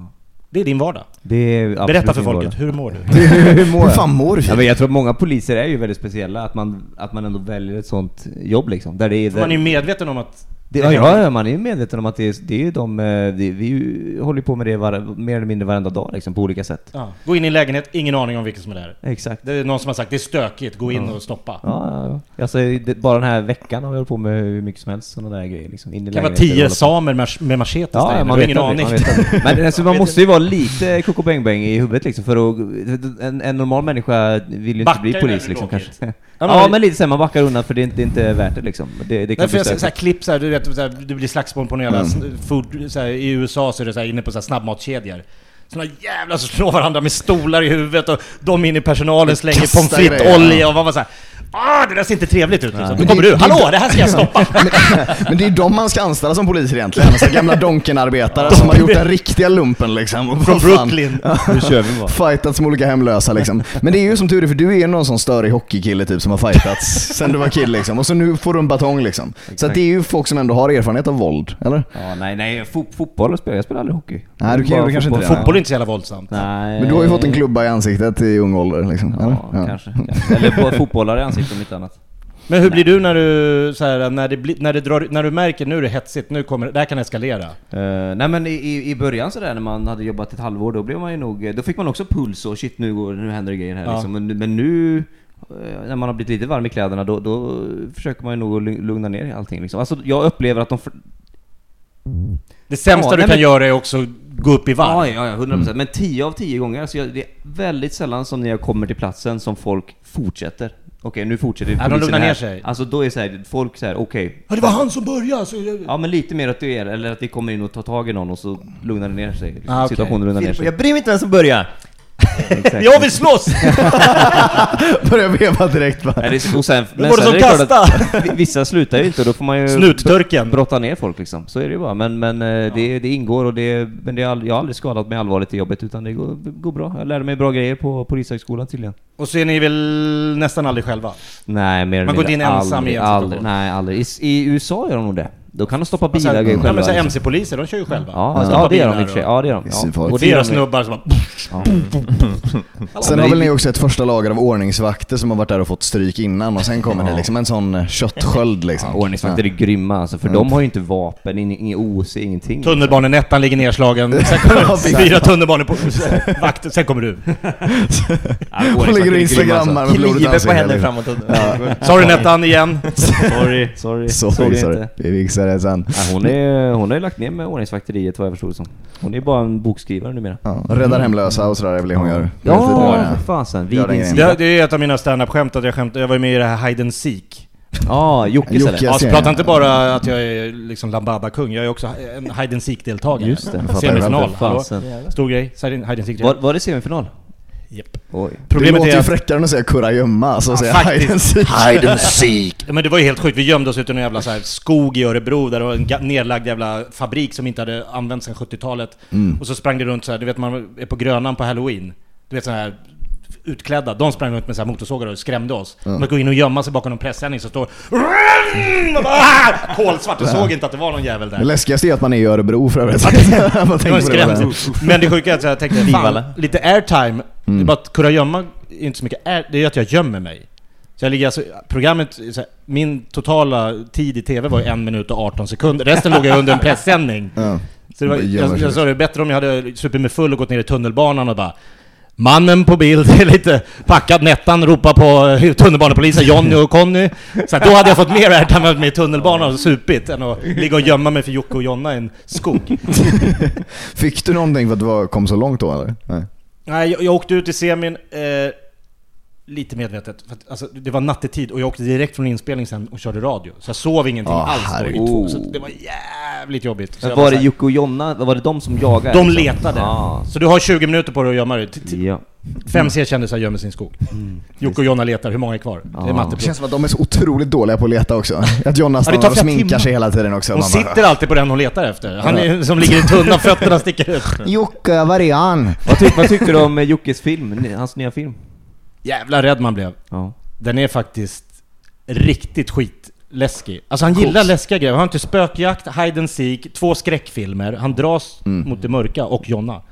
Det är din vardag. Det är Berätta för folket, vardag. hur mår du? Hur mår Hur fan mår du? Ja, men jag tror att många poliser är ju väldigt speciella, att man, att man ändå väljer ett sånt jobb liksom. Där det är, där... Man är medveten om att... Det, ja, ja, ja, man är medveten om att det är, det är ju de, det, vi ju håller på med det var, mer eller mindre varenda dag liksom, på olika sätt. Ja. Gå in i en lägenhet, ingen aning om vilka som är där. Exakt. Det är någon som har sagt, det är stökigt, gå in ja. och stoppa. Ja, ja, ja. Alltså, det, bara den här veckan har vi hållit på med hur mycket som helst sådana där grejer liksom. In i det kan vara tio samer med, med machetes ja, där, man har vet ingen aning. Man, vet men alltså, man måste ju vara lite kokobäng-bäng i huvudet liksom, för att en, en normal människa vill ju inte bli polis liksom, kanske. Ja, men, ja, men lite så här, man backar undan för det är inte, det är inte värt det liksom. Det, det kan Nej, för jag ser så här klipp så här, du vet, så här, det blir slagsmål på några jävla mm. food, så här, i U S A så är det så här, inne på så här snabbmatskedjor. Såna jävla som slår varandra med stolar i huvudet och de in i personalen slänger pommes frites-olja och man var så här, ah, det där ser inte trevligt ut. Ja. Då kommer du, hallå, det här ska jag stoppa. men, men det är de man ska anställa som poliser egentligen. Alltså gamla Donken-arbetare som har gjort den riktiga lumpen liksom. Från Brooklyn. Nu kör vi bara. Fightats med olika hemlösa liksom. Men det är ju som tur är, för du är ju någon sån störig hockeykille typ som har fightats sen du var kid liksom. Och så nu får du en batong liksom. Exakt. Så att det är ju folk som ändå har erfarenhet av våld, eller? Ja, nej, nej, Fot- fotboll spelar jag spelar aldrig hockey. Nej, du kan ju kanske inte det. Fotboll är inte så jävla våldsamt. Nej. Men du har ju fått en klubba i ansiktet i ung ålder liksom. Ja, ja. Kanske, kanske. Eller på fotbollare i ansiktet om inte annat. Men hur blir du när du så här, när det blir när det drar när du märker nu är det hetsigt, nu kommer det här kan eskalera? Uh, nej men i i början så där när man hade jobbat ett halvår då blev man ju nog då fick man också puls och shit nu går nu händer det grejer här ja. liksom. men, men nu när man har blivit lite varm i kläderna då då försöker man ju nog lugna ner allting liksom. Alltså jag upplever att de för... det sämsta ja, du nej, kan men... göra är också gå upp i varv. Ja, ja, ja, hundra procent. Mm. Men tio av tio gånger alltså jag, det är väldigt sällan som när jag kommer till platsen som folk fortsätter. Okej, nu fortsätter ja, de lugnar ner sig. Alltså då är så här, folk så här, okej. Okay. Ja, det var han som började. Så jag... Ja, men lite mer att det är, eller att vi kommer in och tar tag i någon och så lugnar det ner sig. Liksom. Ah, okay. Situationen lugnar ner sig. Jag bryr mig inte vem som börjar. Jag vill slåss! Börjar veva direkt va? Nej, det är, och sen, men sen är det klart att vissa slutar ju inte och då får man ju Snuttörken. brotta ner folk liksom. Så är det ju bara. Men, men ja. det, det ingår och det, men det är all, jag har aldrig skadat mig allvarligt i jobbet utan det går, går bra. Jag lärde mig bra grejer på polishögskolan tydligen. Och så är ni väl nästan aldrig själva? Nej, mer man går in ensam aldrig, i en aldrig, Nej, aldrig. I, I U S A gör de nog det. Då kan de stoppa bilar alltså, själva. Ja, men så M C-poliser, de kör ju själva. Ja, ja, ja det gör de i och för sig. Ja, det gör de. Ja. Och fyra snubbar som bara... Ja. Sen har väl ni också ett första lager av ordningsvakter som har varit där och fått stryk innan och sen kommer ja. det liksom en sån köttsköld liksom. Ja, ordningsvakter är grymma alltså, för mm. de har ju inte vapen, ingen O C, ingenting. Tunnelbanenettan ligger nedslagen. Sen kommer fyra tunnelbanor på vakter, sen kommer du. Och ligger i Instagram med blodet på henne framåt. Sorry Nettan igen. Sorry, sorry. Sorry, sorry. Vi fixar det sen. Ja, hon, är, hon har ju lagt ner med ordningsvakteriet vad jag förstod det som. Hon är bara en bokskrivare numera. Ja, räddar hemlösa och sådär är väl det hon gör. Ja, för fasen. Det, det är ett av mina stand-up-skämt att jag skämt, jag var ju med i det här Hide and Seek. Ja, ah, Jockes eller? Ja, så pratar inte bara att jag är liksom Lambada-kung, jag är också en Hide and Seek-deltagare. Just det. Semifinal. Stor grej. Hide and Seek. Var, var det semifinal? Yep. Oj. Problemet det låter är att... ju fräckare än att säga kurragömma, alltså ja, säga hide and seek. Hide and seek. Men det var ju helt sjukt, vi gömde oss ut i en jävla så här skog i Örebro där det var en nedlagd jävla fabrik som inte hade använts sedan sjuttiotalet. Mm. Och så sprang det runt så här, du vet man är på Grönan på Halloween. Du vet så här utklädda, de sprang runt med så här motorsågar och skrämde oss. Mm. Man går in och gömma sig bakom en pressändning så står kolsvart och såg inte att det var någon jävel där. Det läskigaste är att man är i Örebro för övrigt. Men det sjuka är att jag tänkte fan, lite airtime. Mm. Det är bara att kurragömma är inte så mycket air, det är att jag gömmer mig. Så jag ligger alltså, programmet så här, min totala tid i tv var en minut och arton sekunder. Resten låg jag under en pressändning. Ja. Så det var, jag, jag sa det bättre om jag hade supit mig full och gått ner i tunnelbanan och bara mannen på bild är lite packad, Nettan ropar på tunnelbanepolisen Johnny och Conny. Så då hade jag fått mer airtime med tunnelbanan och supit än att ligga och gömma mig för Jocke och Jonna i en skog. Fick du någonting för att du kom så långt då eller? Nej, Nej jag, jag åkte ut i semin eh, lite medvetet för att, alltså, det var nattetid och jag åkte direkt från inspelning sen och körde radio. Så jag sov ingenting oh, alls då i två, så det var jävligt jobbigt. Så var, var det Jocke och Jonna, var det de som jagade? De letade. Ah. Så du har tjugo minuter på dig att gömma dig. Ja. Fem C-kändisar gömmer sin skog. Mm. Jocke och Jonna letar, hur många är kvar? Ah. Det, är det känns som att de är så otroligt dåliga på att leta också. Att Jonna stannar ja, och sminkar timmar. sig hela tiden också. Hon sitter alltid på den hon letar efter. Han är, som ligger i tunna, fötterna sticker ut. Jocke, var är han? Vad, tyck, vad tyckte du om Jockes film, hans nya film? Jävla rädd man blev. Ja. Den är faktiskt riktigt skitläskig. Alltså han gillar Coolt. läskiga grejer. Han har inte spökjakt, hide and seek, två skräckfilmer. Han dras mm. mot det mörka och Jonna.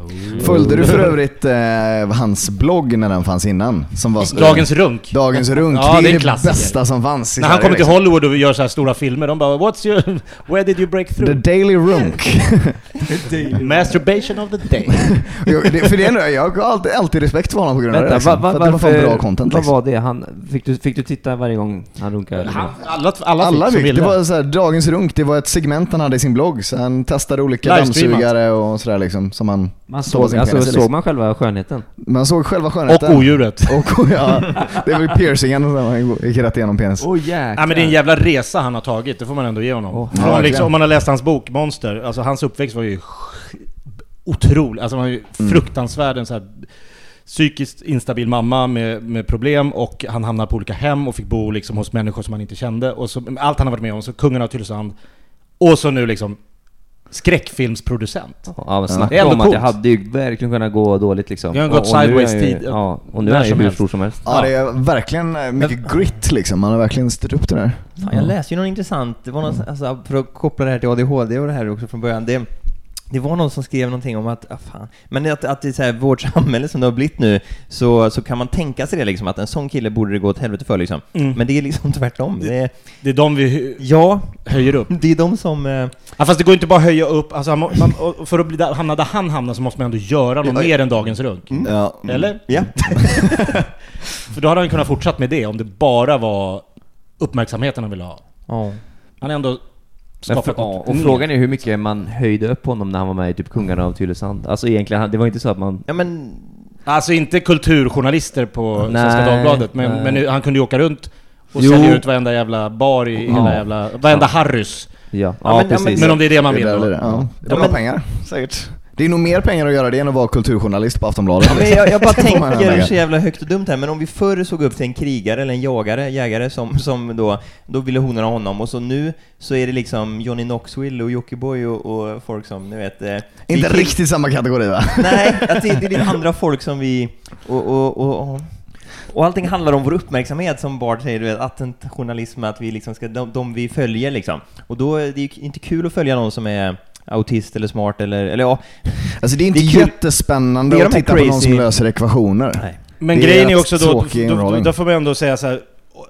Följde du för övrigt eh, hans blogg när den fanns innan? Som var, Dagens Runk. Dagens Runk, ja, det är det bästa som fanns i när Sverige, han kommer till liksom. Hollywood och gör så här stora filmer, de bara, what's your, where did you break through? The Daily Runk. Masturbation of the day. Jo, det, för det är ändå, jag har alltid, alltid respekt för honom på grund av Vänta, det. Liksom, va, va, för att det var fan varför, bra content. vad Liksom. var det? Han, fick, du, fick du titta varje gång han runkade? Han, alla, alla, Alla fick, fick, det var så här, Dagens Runk, det var ett segment han hade i sin blogg. Så han testade olika Livestreamat. dammsugare och sådär liksom. Som man, man såg, alltså, penis, såg man själva skönheten? Man såg själva skönheten. Och odjuret. Och, ja, det var ju piercingen och man gick rätt igenom penis. Oh, jäklar. Ja, men det är en jävla resa han har tagit, det får man ändå ge honom. Oh, Från ja, liksom, om man har läst hans bok Monster, alltså hans uppväxt var ju otrolig, alltså han var ju Mm. fruktansvärd, en så här psykiskt instabil mamma med, med problem, och han hamnade på olika hem och fick bo liksom hos människor som han inte kände, och så, allt han har varit med om, så kungen av Tylösand, och så nu liksom skräckfilmsproducent. Ja, men snacka det är ändå om att coolt. jag hade ju verkligen kunnat gå dåligt liksom. Jag har gått och, och nu sideways är jag ju- tid. Ja, och nu När är jag ju som hur helst. stor som helst. Ja, det är verkligen mycket grit liksom. Man har verkligen styrt upp det där. Fan, jag läste ju något intressant. Det var någon, alltså, för att koppla det här till A D H D och det här också från början. Det, det var någon som skrev någonting om att, ah, fan. Men att, att det är så här, vårt samhälle som det har blivit nu, så, så kan man tänka sig det liksom, att en sån kille borde det gå åt helvete för liksom. Mm. Men det är liksom tvärtom. Det är, Det är de vi ja, höjer upp. det är de som... Eh, Ja, fast det går inte bara att höja upp, alltså, man, man, och för att bli där, hamna där han hamnar, så måste man ändå göra något mer än Dagens Runk. Ja. Eller? ja. För då hade han kunnat fortsätta med det om det bara var uppmärksamheten han ville ha. Ja. Han är ändå Men skapat för, ja, något och mer. frågan är hur mycket man höjde upp honom när han var med i typ Kungarna av Tylösand. Alltså egentligen, han- det var inte så att man... Ja, men... Alltså inte kulturjournalister på Nej, Svenska Dagbladet, men, nej. men han kunde ju åka runt och Jo. sälja ut varenda jävla bar i Ja. hela jävla, varenda Harrys. Ja, ja, men- ja, men- precis. Men om det är det man Det vill är, då. det, ja. det är Ja, bra men- pengar, säkert. Det är nog mer pengar att göra det än att vara kulturjournalist på Aftonbladet. Ja, men jag, jag bara Får man tänker väga. så jävla högt och dumt här, men om vi förr såg upp till en krigare eller en jagare, jägare som, som då, då ville honora honom, och så nu så är det liksom Johnny Knoxville och Jockiboi och, och folk som, ni vet... Eh, Inte vi- riktigt samma kategori, va? Nej, att det, det är lite andra folk som vi... Och, och, och, och, och allting handlar om vår uppmärksamhet, som Bart säger, du vet, attentjournalism, att vi liksom ska, de, de vi följer liksom. Och då är det ju inte kul att följa någon som är autist eller smart eller, eller ja. Alltså det är inte Det är kul. jättespännande Det är att de här titta på någon som crazy- löser ekvationer. Nej. Men Det är grejen är rätt också då, tråkig då, då, inramning. då får man ändå säga så här: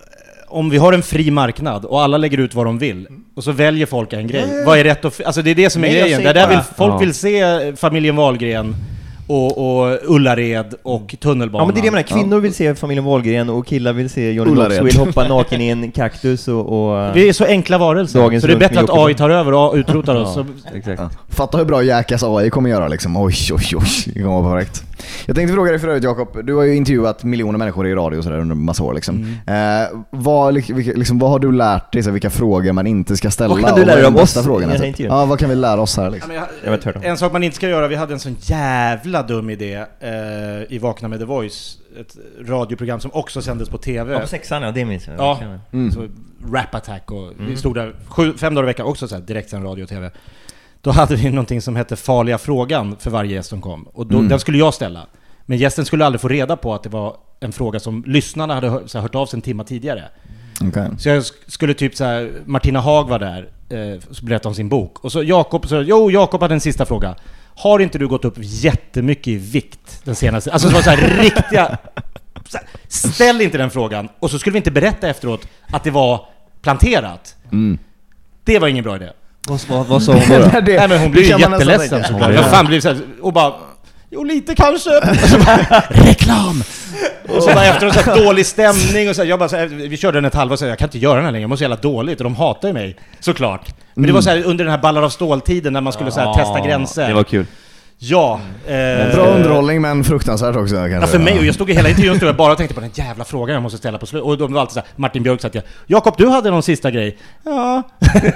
om vi har en fri marknad och alla lägger ut vad de vill, och så väljer folk en grej, vad är rätt och f- alltså det är det som är Nej, jag grejen. säger Där, där vill, bara- folk Ja. vill se familjen Wahlgren och, och Ullared och tunnelbanan. Ja, men det är det jag menar. Kvinnor vill se familjen Wahlgren och killar vill se Johnny Ullared. Knoxville hoppa naken i en kaktus och... och Vi är så enkla varelser, Dagens så det är Runk bättre med att Jocke. A I tar över och utrotar oss. Så, Exakt. Ja. Fatta hur bra Jackass A I kommer göra liksom. Oj, oj, oj. Det kommer vara perfekt. Jag tänkte fråga dig förut, Jakob. Du har ju intervjuat miljoner människor i radio och sådär under massa år liksom. Mm. Eh, vad, vilka, liksom, vad har du lärt dig, så vilka frågor man inte ska ställa? Vad kan du och lära vad är dig de om bästa oss frågorna, i den här typ? intervjun? Ja, vad kan vi lära oss här liksom? Ja, men Jag vet, hör jag, en sak man inte ska göra, vi hade en sån jävla dum idé eh, i Vakna med The Voice, ett radioprogram som också sändes på tv. Ja, på sexan, ja, det minns jag. Ja, Mm. så Rap Attack och vi stod där sju, fem dagar i veckan också så här, direkt sen radio och tv. Då hade vi någonting som hette farliga frågan för varje gäst som kom, och då, Mm. den skulle jag ställa. Men gästen skulle aldrig få reda på att det var en fråga som lyssnarna hade hör, så här, hört av sig en timme tidigare. Okay. Så jag sk- skulle typ så här, Martina Haag var där, eh, så berättade om sin bok. Och så Jakob, så, jo Jakob hade en sista fråga. Har inte du gått upp jättemycket i vikt den senaste? Alltså det var så här riktiga... Så här, ställ inte den frågan. Och så skulle vi inte berätta efteråt att det var planterat. Mm. Det var ingen bra idé. Vad, vad, vad sa hon då? Det- Nej, men hon det blev ju kan man nästan jätteledsen tänka. såklart. Jag fan blev så här, och bara... Jo, lite kanske. Och så bara, reklam! Och så bara efteråt så här, dålig stämning och så här, jag bara så här, vi körde den ett halvår och så här, jag kan inte göra den här längre, jag mår så jävla dåligt och de hatar ju mig, såklart. Men det var så här under den här ballar av ståltiden när man skulle så här, testa gränser. Det var kul. Ja. Eh, Bra underhållning, men fruktansvärt också. Kanske. Ja, för mig, och jag stod i hela intervjun stod jag bara och tänkte på den jävla frågan jag måste ställa på slut. Och de var alltid så här, Martin Björk sa att jag, Jakob, du hade någon sista grej. Ja.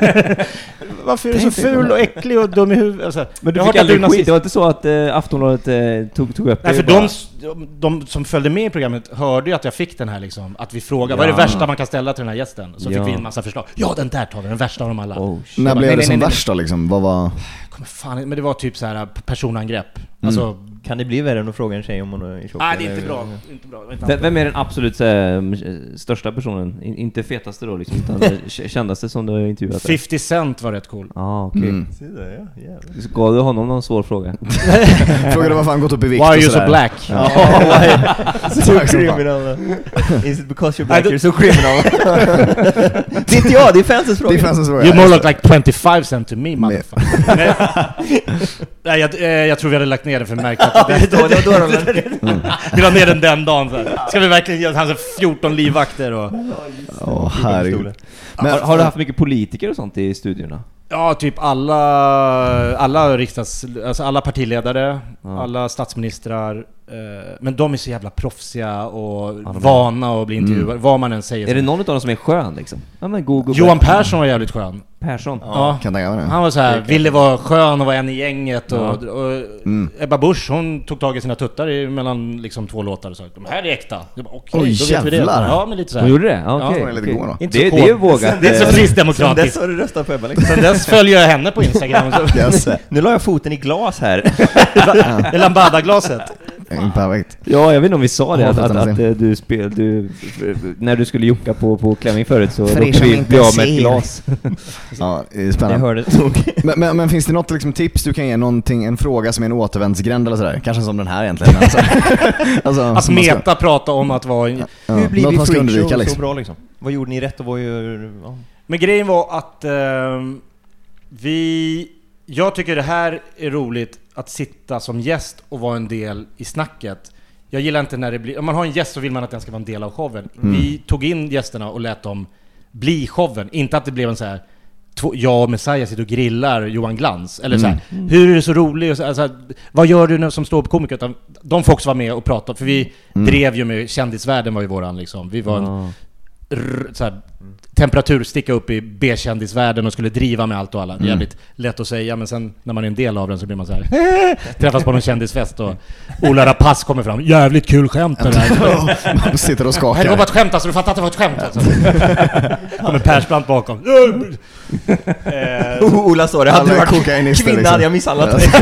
Varför är du så ful och äcklig och dum i huvudet? Alltså, Men du jag fick har hört att aldrig du är skit, nazist. det var inte så att eh, Aftonbladet eh, tog, tog upp Nej, det för bara. de, de, de som följde med i programmet hörde ju att jag fick den här liksom, att vi frågade, vad är det Ja. värsta man kan ställa till den här gästen? Så Ja. fick vi en massa förslag. Ja, den där tar vi, den värsta av dem alla. Oh, shit. När Jag bara, blev nej, det nej, som nej, värst då liksom? Vad var... Kommer fan, men det var typ så här personangrepp. Alltså Kan det bli värre än att fråga en tjej om hon är tjock? Nej, det är inte bra. Inte bra. Inte Vem, vem är den absolut så här, största personen? In, inte fetaste då liksom, utan kändaste som du har intervjuat? fifty Cent var rätt cool. Ja, ah, okej. Okay. Mm. Så gav du honom någon svår fråga? Frågade varför han gått upp i vikt. Why are you so black? Ja. So criminal. Is it because you're black you're so criminal? Det är inte jag, det är fansens fråga. Det är fansens fråga. You more look like twenty-five cent to me, motherfucker. Nej, jag, jag tror vi hade lagt ner den för märket. då, då, då de mm. Vi la ner den den dagen. Så här. Ska vi verkligen göra hans fjorton livvakter? Och... Oh, herregud. Men, har, har du haft mycket politiker och sånt i studiorna? Ja, typ alla alla riksdags, alltså alla partiledare, ja. alla statsministrar, eh, men de är så jävla proffsiga och ja, vana att bli intervjuade, mm. vad man än säger. Är det någon av dem som är skön liksom? Ja, men Google Johan Persson var jävligt skön. Persson? Ja, ja. Kan tänka mig det. Han var så här, ville vara skön och vara en i gänget och, ja. och mm. Ebba Busch, hon tog tag i sina tuttar i, mellan liksom två låtar och sa, de här är äkta. Jag bara, okej, Oj, då vet vi det. Ja, men lite så här. Hon gjorde det? Ja, okej. Ja, lite okay. då. Inte det, så det är vågat. Det är så kristdemokratiskt. Sen dess har du röstat på Ebba liksom. Sen dess följer jag henne på Instagram. Yes. Nu la jag foten i glas här. Det är Lambada-glaset. Perfekt. Ja, jag vet inte om vi sa det, Ja, att, att, att, att du spel, du, när du skulle jocka på, på Klemming förut så råkade vi bli av med ett glas. Ja, spännande. Jag hörde det. men, men, men finns det något liksom, tips du kan ge, någonting, en fråga som är en återvändsgränd eller sådär? Kanske som den här egentligen. Alltså, alltså, att meta ska... prata om att vara... Ja, hur blir något vi freakshow liksom. så bra liksom? Vad gjorde ni rätt och vad gör... Ja. Men grejen var att eh, vi... Jag tycker det här är roligt att sitta som gäst och vara en del i snacket. Jag gillar inte när det blir... Om man har en gäst så vill man att den ska vara en del av showen. Mm. Vi tog in gästerna och lät dem bli showen. Inte att det blev en så här... Två, jag och Messiah sitter och grillar Johan Glans. Eller så här, mm. hur är det så roligt? Alltså, vad gör du nu som står på komiker? Utan de får också vara med och prata. För vi mm. drev ju med kändisvärlden var ju våran liksom. Vi var en... Mm. R- så här, temperatur sticka upp i B-kändisvärlden och skulle driva med allt och alla. Det är jävligt lätt att säga, men sen när man är en del av den så blir man så här träffas på någon kändisfest och Ola Rapace kommer fram. Jävligt kul skämt det där. Man sitter och skakar. Det var bara ett skämt, alltså, du fattar att det var ett skämt alltså. Kommer Persbrandt bakom. eh, Ola sa det, hade du varit kvinna liksom. Hade jag misshandlat dig.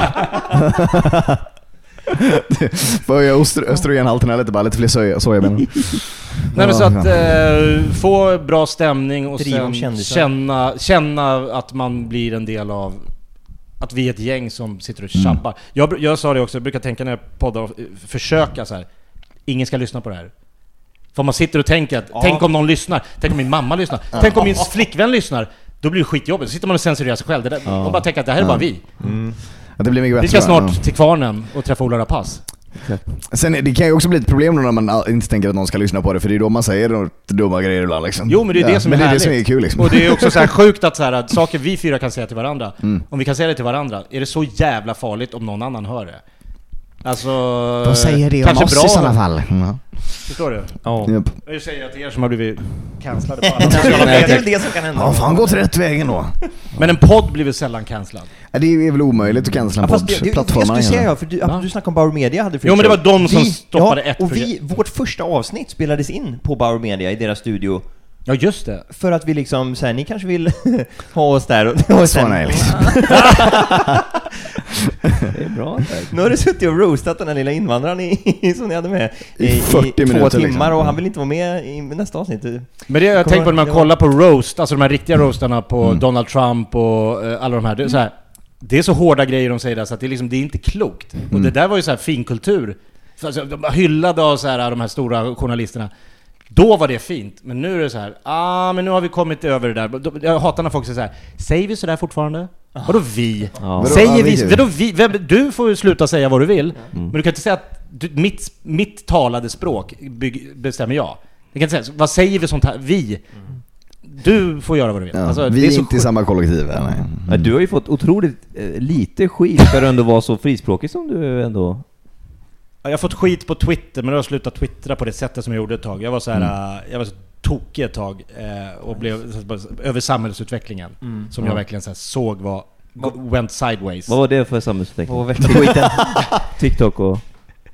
Börja östrogenhalten är lite bara lite fler soja, sojabenen. Nej, men så att eh, få bra stämning och sen känna, känna att man blir en del av att vi är ett gäng som sitter och tjabbar. Mm. Jag, jag sa det också, jag brukar tänka när jag poddar, försöka så här, ingen ska lyssna på det här. För man sitter och tänker att, ja. tänk om någon lyssnar, tänk om min mamma lyssnar, ja. tänk om min flickvän lyssnar, då blir det skitjobbigt. Så sitter man och censurerar sig själv. Det där, ja. och bara tänker att det här är ja. bara vi. Mm. Ja, det blir mycket bättre. Vi ska snart ja. till Kvarnen och träffa Ola Rapace. Sen det kan ju också bli ett problem när man inte tänker att någon ska lyssna på det, för det är då man säger dumma grejer ibland liksom. Jo, men det är det ja, som är men det är härligt. det som är kul liksom. Och det är också så här sjukt att så här, att saker vi fyra kan säga till varandra, mm. om vi kan säga det till varandra, är det så jävla farligt om någon annan hör det? Alltså, de säger det om oss i sådana fall. Mm. Förstår du? Ja. Yep. Jag säger till er som har blivit cancellade på alla. Det är väl det som kan hända. Ja, fan, gått rätt vägen då. Men en podd blir väl sällan cancellad? Ja, det är väl omöjligt att cancella en ja, podd. Det, det, jag skulle säga, ja, för du, ja. du snackade om Bauer Media. Hade jo, men det var de som vi, stoppade ja, ett och vi, vårt första avsnitt spelades in på Bauer Media i deras studio. Ja, just det. För att vi liksom, så här, ni kanske vill ha oss där och, och sen... Nej, liksom. Det är bra. Nu har du suttit och roastat den här lilla invandraren i, som ni hade med i, i, fyrtio i två minuter, timmar liksom. Och han vill inte vara med i nästa avsnitt. Men det jag tänker på när man kollar på roast, alltså de här riktiga roastarna på mm. Donald Trump och uh, alla de här, det är så här, det är så hårda grejer de säger där så att det är liksom, det är inte klokt. Mm. Och det där var ju så här finkultur. Alltså, de hyllade av så här, de här stora journalisterna. Då var det fint, men nu är det så här, ah, men nu har vi kommit över det där. Jag hatar när folk säger så här, säger vi så där fortfarande? Vadå vi? Ja. Säger vi, vadå vi? Vem, du får ju sluta säga vad du vill, mm. men du kan inte säga att du, mitt, mitt talade språk bygg, bestämmer jag. Du kan inte säga, vad säger vi sånt här? Vi. Du får göra vad du vill. Ja, alltså, vi det är, är så inte i samma kollektiv. Nej. Mm. Du har ju fått otroligt eh, lite skit för att ändå vara så frispråkig som du ändå... Jag har fått skit på Twitter, men jag har slutat twittra på det sättet som jag gjorde ett tag. Jag var så här, mm. jag var så tokig ett tag eh, och blev över samhällsutvecklingen mm. som ja. jag verkligen så här, såg var went sideways. Vad var det för samhällsutveckling? Vad var TikTok och...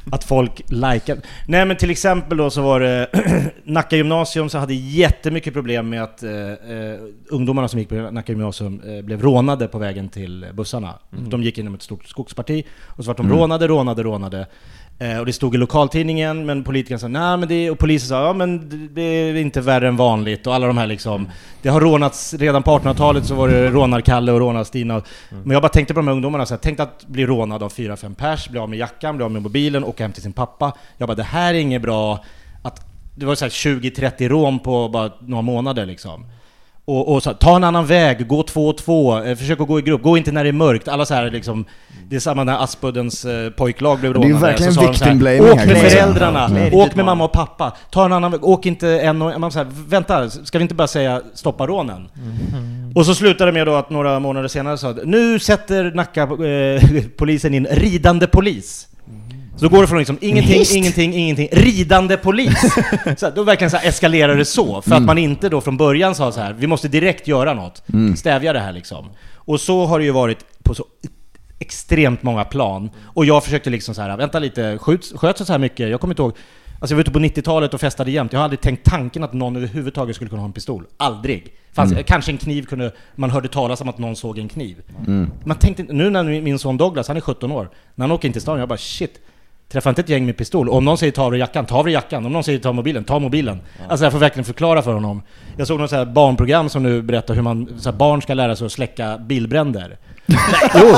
att folk likar. Nej, men till exempel då så var det Nacka gymnasium, så hade jättemycket problem med att eh, eh, ungdomarna som gick på Nacka gymnasium eh, blev rånade på vägen till bussarna. Mm. De gick inom ett stort skogsparti och så var de mm. rånade, rånade, rånade. Eh, och det stod i lokaltidningen, men politikerna sa nej, men det, och polisen sa ja, men det, det är inte värre än vanligt, och alla de här liksom, det har rånats redan på artonhundratalet, så var det rånarkalle och rånarstina. Mm. Men jag bara tänkte på de här ungdomarna, så jag tänkte att bli rånad av fyra, fem pers, bli av med jackan, bli av med mobilen, åka hem till sin pappa. Jag bara, det här är inget bra. Att det var så här tjugo trettio rån på bara några månader liksom. Och, och så, ta en annan väg, gå två och två, eh, försök att gå i grupp, gå inte när det är mörkt. Alla så här liksom, det är samma när Aspuddens eh, pojklag blev rånade. Det är verkligen så victim blaming. Åk med föräldrarna, ja. åk med mamma och pappa, ta en annan väg, åk inte en och man så här, vänta, ska vi inte bara säga stoppa rånen? Mm. Och så slutade det med då att några månader senare sa nu sätter Nacka eh, polisen in ridande polis. Så går det från liksom ingenting, Just. ingenting, ingenting, ridande polis. Så då verkligen så här eskalerar det så. För mm. att man inte då från början sa så här, vi måste direkt göra något. Mm. Stävja det här liksom. Och så har det ju varit på så extremt många plan. Och jag försökte liksom så här, vänta lite, skjut, sköt så här mycket. Jag kommer inte ihåg, alltså jag var ute på nittiotalet och festade jämt. Jag har aldrig tänkt tanken att någon överhuvudtaget skulle kunna ha en pistol. Aldrig. Fanns, mm. Kanske en kniv kunde, man hörde talas om att någon såg en kniv. Mm. Man tänkte, nu när min son Douglas, han är sjutton år. När han åker in till stan, jag bara shit. Träffar inte ett gäng med pistol. Om någon säger ta av dig jackan, ta av dig jackan. Om någon säger ta mobilen, ta mobilen. Ja. Alltså jag får verkligen förklara för honom. Jag såg något så här barnprogram som nu berättar hur man, så här, barn ska lära sig att släcka bilbränder. Jo.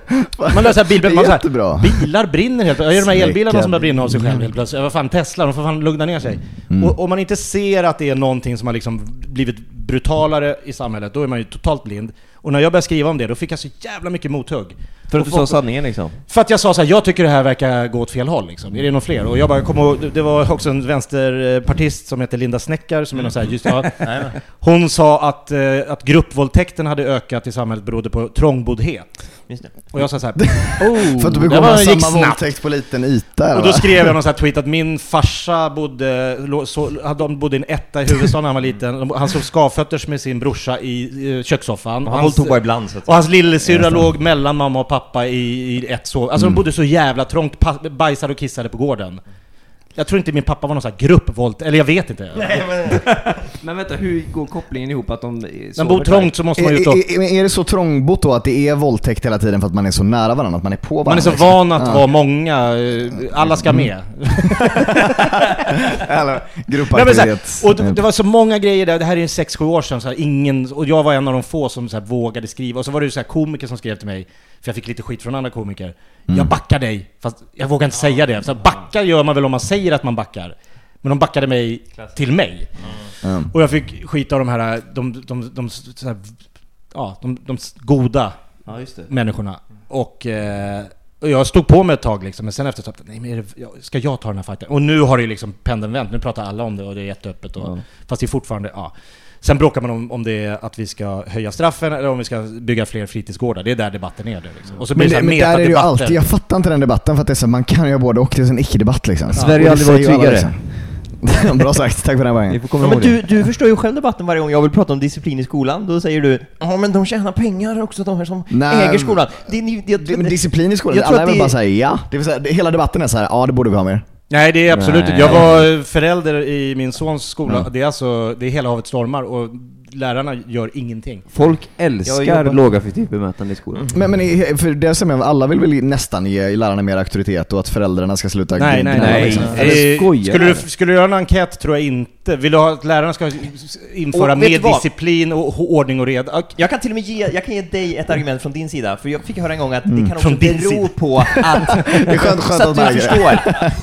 Man lär sig bilbränder. Man, så här, bilar brinner helt. Jag gör de här elbilarna som bara brinner av sig själv helt plötsligt. Vad fan, Tesla, de får fan lugna ner sig. Mm. Och om man inte ser att det är någonting som har liksom blivit brutalare i samhället, då är man ju totalt blind. Och när jag började skriva om det, då fick jag så jävla mycket mothugg. För att du sa sanningen liksom? För att jag sa så här, jag tycker det här verkar gå åt fel håll liksom. Är det någon fler? Och jag bara kom ihåg, det var också en vänsterpartist som heter Linda Snäckar som är någon så här, just ja. Hon sa att, att gruppvåldtäkten hade ökat i samhället berodde på trångboddhet. Just det. Och jag sa så här, oh, för att du begår samma våldtäkt på liten yta. Och då skrev jag någon sån här tweet att min farsa bodde, så, de bodde i en etta i huvudstaden när han var liten. Han såg skavfötters med sin brorsa i kökssoffan. Och han hans, tog ibland, så att och hans lillasyrra låg mellan mamma och pappa i, i ett sov. Alltså mm. de bodde så jävla trångt, bajsade och kissade på gården. Jag tror inte min pappa var någon sån här gruppvåld, eller jag vet inte. Nej, men... men vänta, hur går kopplingen ihop att de man bor trångt så måste man ju är, är, är det så trångbott då att det är våldtäkt hela tiden för att man är så nära varandra, att man är på varandra? Man är så van att ja. vara många, alla ska med. Eller gruppaktivitet. Och det, det var så många grejer där, det här är sex sju år sedan så här, ingen, och jag var en av de få som så här, vågade skriva. Och så var det ju så här komiker som skrev till mig, för jag fick lite skit från andra komiker. Mm. Jag backar dig, fast jag vågar inte säga det. Så backar gör man väl om man säger att man backar. Men de backade mig Klassisk. till mig. Mm. Och jag fick skit av de här de, de, de, de, så här, ja, de, de goda ja, just det. människorna. Och, eh, och jag stod på mig ett tag liksom, men sen efter så att nej, men det, ska jag ta den här fighten? Och nu har det liksom pendeln vänt. Nu pratar alla om det och det är jätteöppet och, mm. fast det är fortfarande ja. Sen bråkar man om, om det är att vi ska höja straffen eller om vi ska bygga fler fritidsgårdar. Det är där debatten är det liksom. Och så blir men det, men där är det ju alltid, jag fattar inte den debatten för att det är så, man kan ju både och, det är en icke-debatt liksom. Ja. Sverige har aldrig varit tryggare. Liksom. Bra sagt, tack för den här ja, men du, du förstår ju själv debatten varje gång jag vill prata om disciplin i skolan. Då säger du, ja men de tjänar pengar också, de här som Nej, äger skolan. Det, det, det, det, men disciplin i skolan, alla är väl bara säga ja. Det vill säga, hela debatten är så här, ja det borde vi ha mer. Nej, det är absolut inte. Jag var förälder i min sons skola. Mm. Det är alltså, det är hela havet stormar och lärarna gör ingenting. Folk älskar lågaffektivt bemötande i skolan. Mm. Men, men för det som jag, alla vill väl nästan ge lärarna mer auktoritet och att föräldrarna ska sluta. Nej, nej, nej. Liksom. Eh, skulle, du, skulle du göra en enkät tror jag inte. Vill du ha att lärarna ska införa mer disciplin och ordning och reda? Jag kan till och med ge, jag kan ge dig ett argument från din sida. För jag fick höra en gång att mm. det kan också bero på att det är skönt, skönt så att du förstår.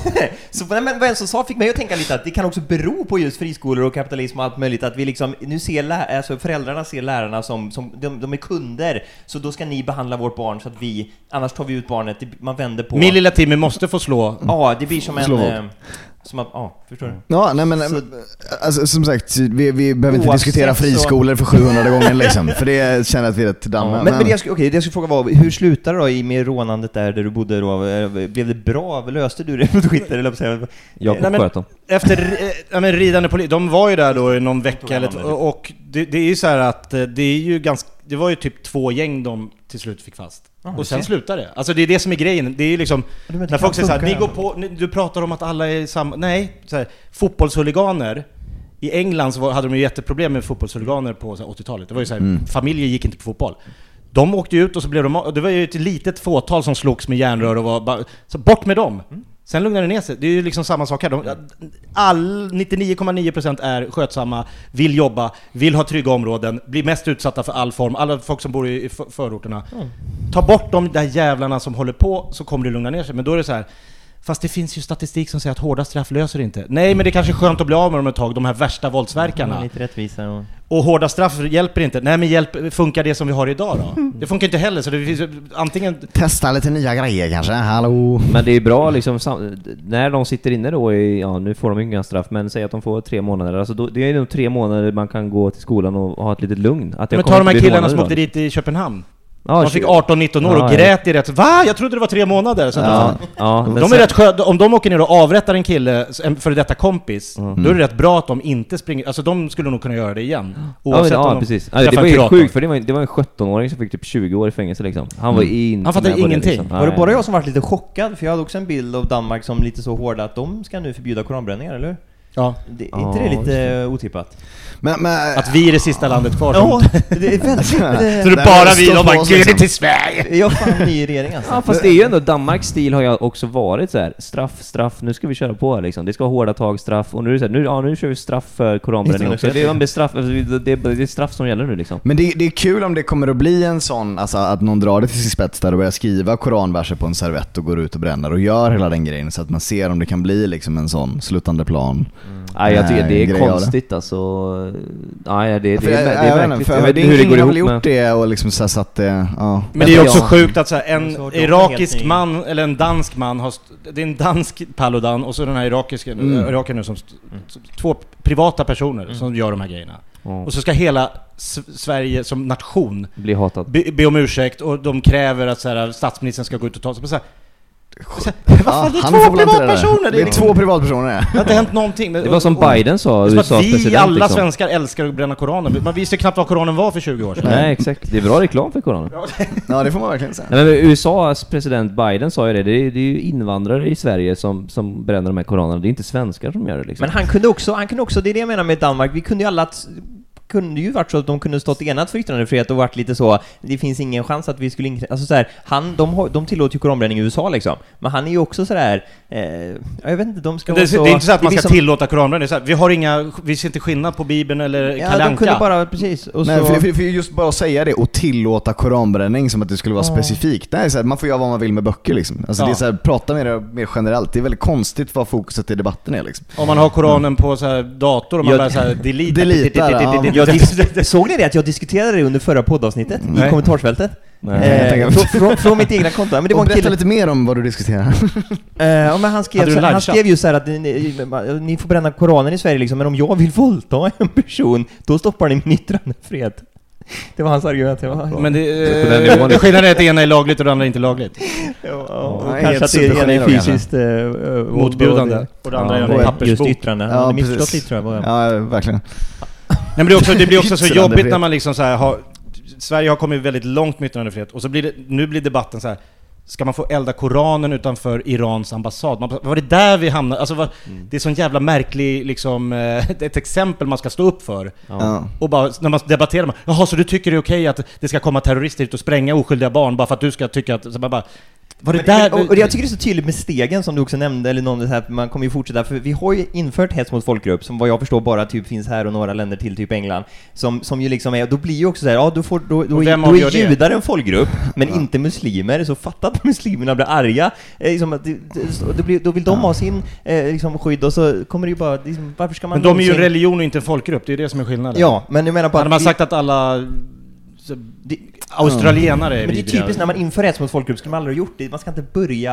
Så men vad en som sa fick mig att tänka lite att det kan också bero på just friskolor och kapitalism och allt möjligt, att vi liksom nu ser lä- alltså föräldrarna ser lärarna som, som de, de är kunder, så då ska ni behandla vårt barn så att vi, annars tar vi ut barnet, man vänder på. Min lilla Timmy måste få slå. Ja, det blir som en eh, som att, ja, förstår du? Ja, nej men så, alltså, som sagt, vi, vi behöver inte diskutera friskolor för sjuhundrade gånger liksom, för det känner att vi är rätt damma. Ja, men, men det jag, okay, det jag skulle fråga var, hur slutade det då i med rånandet där, där du bodde då? Blev det bra? Löste du det? Skiter, eller säga? Jag nej, men, efter ja, men, ridande polis, de var ju där då i någon vecka eller, och, och det, det är ju så här att det är ju ganska, det var ju typ två gäng de till slut fick fast. Oh, och sen slutar det. Alltså det är det som är grejen. Det är liksom när folk säger så här, ni går på, ni, du pratar om att alla är samma. Nej, så här, fotbollshuliganer. I England så var, hade de ju jätteproblem med fotbollshuliganer på så här, åttiotalet. Det var ju så här, mm. familjer gick inte på fotboll. De åkte ut och så blev de, det var ju ett litet fåtal som slogs med järnrör och var bara, så bort med dem. Mm. Sen lugnade det ner sig. Det är ju liksom samma sak här. De, all nittionio komma nio procent är skötsamma, vill jobba, vill ha trygga områden, blir mest utsatta för all form. Alla folk som bor i förorterna. Mm. Ta bort de där jävlarna som håller på, så kommer det lugna ner sig. Men då är det så här, fast det finns ju statistik som säger att hårda straff löser inte. Nej, men det är kanske skönt att bli av med dem ett tag, de här värsta våldsverkarna. Ja, lite rättvisa och... och hårda straff hjälper inte. Nej, men hjälp, funkar det som vi har idag då? Det funkar inte heller, så det finns antingen... Testa lite nya grejer kanske, hallå. Men det är bra liksom, när de sitter inne då i, ja nu får de inga straff, men säg att de får tre månader. Alltså då, det är nog tre månader man kan gå till skolan och ha ett litet lugn. Att men ta de här killarna som åkte dit i Köpenhamn. Ja, de fick arton nitton år och ja, grät i rätt. Va? Jag trodde det var tre månader. Så ja, ja, de är sen... rätt skö... Om de åker ner och avrättar en kille, en för detta kompis, mm. då är det rätt bra att de inte springer. Alltså de skulle nog kunna göra det igen. Oavsett ja, men, ja, om precis. Ja, det var ju sjukt, för det var, det var en sjutton-åring som fick typ tjugo år i fängelse liksom. Han var in. Han fattade ingenting. Liksom. Var det bara jag som var lite chockad? För jag hade också en bild av Danmark som lite så hårda att de ska nu förbjuda koranbränningar, eller? Ja. Det, är inte det lite otippat? Men, men, att vi är det sista landet kvar. Ja, det är väldigt... Så det bara vi, de bara, gud det till Sverige. Jag fan ny regering alltså. Ja, fast det är ju ändå, Danmarks stil har jag också varit så här, straff, straff, nu ska vi köra på liksom. Det ska vara hårda tag, straff. Och nu är det så här, nu, ja, nu kör vi straff för koranbränning också. Det är, det, är straff, det, det, det är straff som gäller nu liksom. Men det, det är kul om det kommer att bli en sån, alltså att någon drar det till sin spets där och börjar skriva koranverser på en servett och går ut och bränner och gör hela den grejen, så att man ser om det kan bli liksom en sån slutande plan. Mm. Nej, jag tycker det är konstigt alltså. Nej, det, det, det, det, det är verkligt. Jag vet inte hur det går ihop med. Gjort det och liksom så, så att det, ja. Men det är också sjukt att så här, en irakisk man eller en dansk man har, det är en dansk Paludan och så den här irakiska mm. iraker nu som mm. två privata personer mm. som gör de här grejerna. Mm. Och så ska hela S- Sverige som nation bli hatad. Be, be om ursäkt, och de kräver att så här, statsministern ska gå ut och ta sig så här. Så, ja, det är två privatpersoner. Det är två privatpersoner. Det har inte hänt någonting. Det var som Biden sa. Det är vi alla liksom. Svenskar älskar att bränna Koranen. Man visste knappt vad Koranen var för tjugo år sedan. Nej, exakt. Det är bra reklam för Koranen. Ja, det får man verkligen säga. Nej, men U S A:s president Biden sa ju det. Det är, det är ju invandrare i Sverige som, som bränner de här Koranerna. Det är inte svenskar som gör det liksom. Men han kunde också, han kunde också, det är det jag menar med Danmark. Vi kunde ju alla... T- kunde ju varit så att de kunde stått enat för yttrandefrihet och varit lite så, det finns ingen chans att vi skulle inkr- alltså så här, han de de tillåter ju koranbränning i U S A liksom, men han är ju också så där eh, jag vet inte, de ska det, så, det är inte så att man ska som, tillåta koranbränning, så här, vi har inga, vi ser inte skillnad på Bibeln eller ja, Kalle Anka. De kunde bara precis och nej, så för, för, för just bara säga det och tillåta koranbränning som att det skulle vara oh. specifikt. Nej, så här, man får göra vad man vill med böcker liksom. Alltså ja. Det är så här, prata med det mer generellt. Det är väldigt konstigt vad fokuset i debatten är liksom. Om man har Koranen mm. på så här dator och man bara så här delete delete. Såg ni det att jag diskuterade det under förra poddavsnittet mm. i kommentarsfältet? Nej, eh, från, från, från mitt egna konto. Men det var och en berätta lite mer om vad du diskuterar. eh, ja, men han, skrev, så, han skrev ju så här att ni, ni får bränna Koranen i Sverige liksom, men om jag vill våldta en person, då stoppar ni min yttrandefrihet. Det var hans argument. Det var, men det, eh, det skillnaden är att det ena är lagligt och det andra är inte lagligt. Ja, och ja, kanske att det ena är fysiskt äh, motbjudande och det andra ja, är en pappersbok. Just yttrande. Ja, det missförstått lite tror jag. Ja, verkligen. Nej, men det, är också, det blir också så jobbigt när man liksom så här har, Sverige har kommit väldigt långt med yttrandefrihet och så blir det, nu blir debatten så här, ska man få elda Koranen utanför Irans ambassad? Man, var det där vi hamnar? Alltså, var, mm. det är sån jävla märklig liksom, ett exempel man ska stå upp för. Ja. Och bara, när man debatterar, man, jaha, så du tycker det är okej att det ska komma terrorister ut och spränga oskyldiga barn bara för att du ska tycka att... Så man bara, var det men, där? Och, och jag tycker det är så tydligt med stegen som du också nämnde, eller någon det här, man kommer ju fortsätta, för vi har ju infört hets mot folkgrupp som vad jag förstår bara typ finns här och några länder till, typ England, som, som ju liksom är, då blir ju också så här, ja, då, får, då, då, då, då är judar en folkgrupp, men ja. inte muslimer, så fattat att muslimerna blir arga, eh, liksom, det, det, det blir, då vill de ha sin eh, liksom, skydd, och så kommer det ju bara, liksom, varför ska man... Men de är ju en religion och inte en folkgrupp, det är det som är skillnaden. Ja, men jag menar på hade man sagt att alla... Det, australienare är men det är typiskt när man inför hets mot folkgrupp skulle man aldrig ha gjort det. Man ska inte börja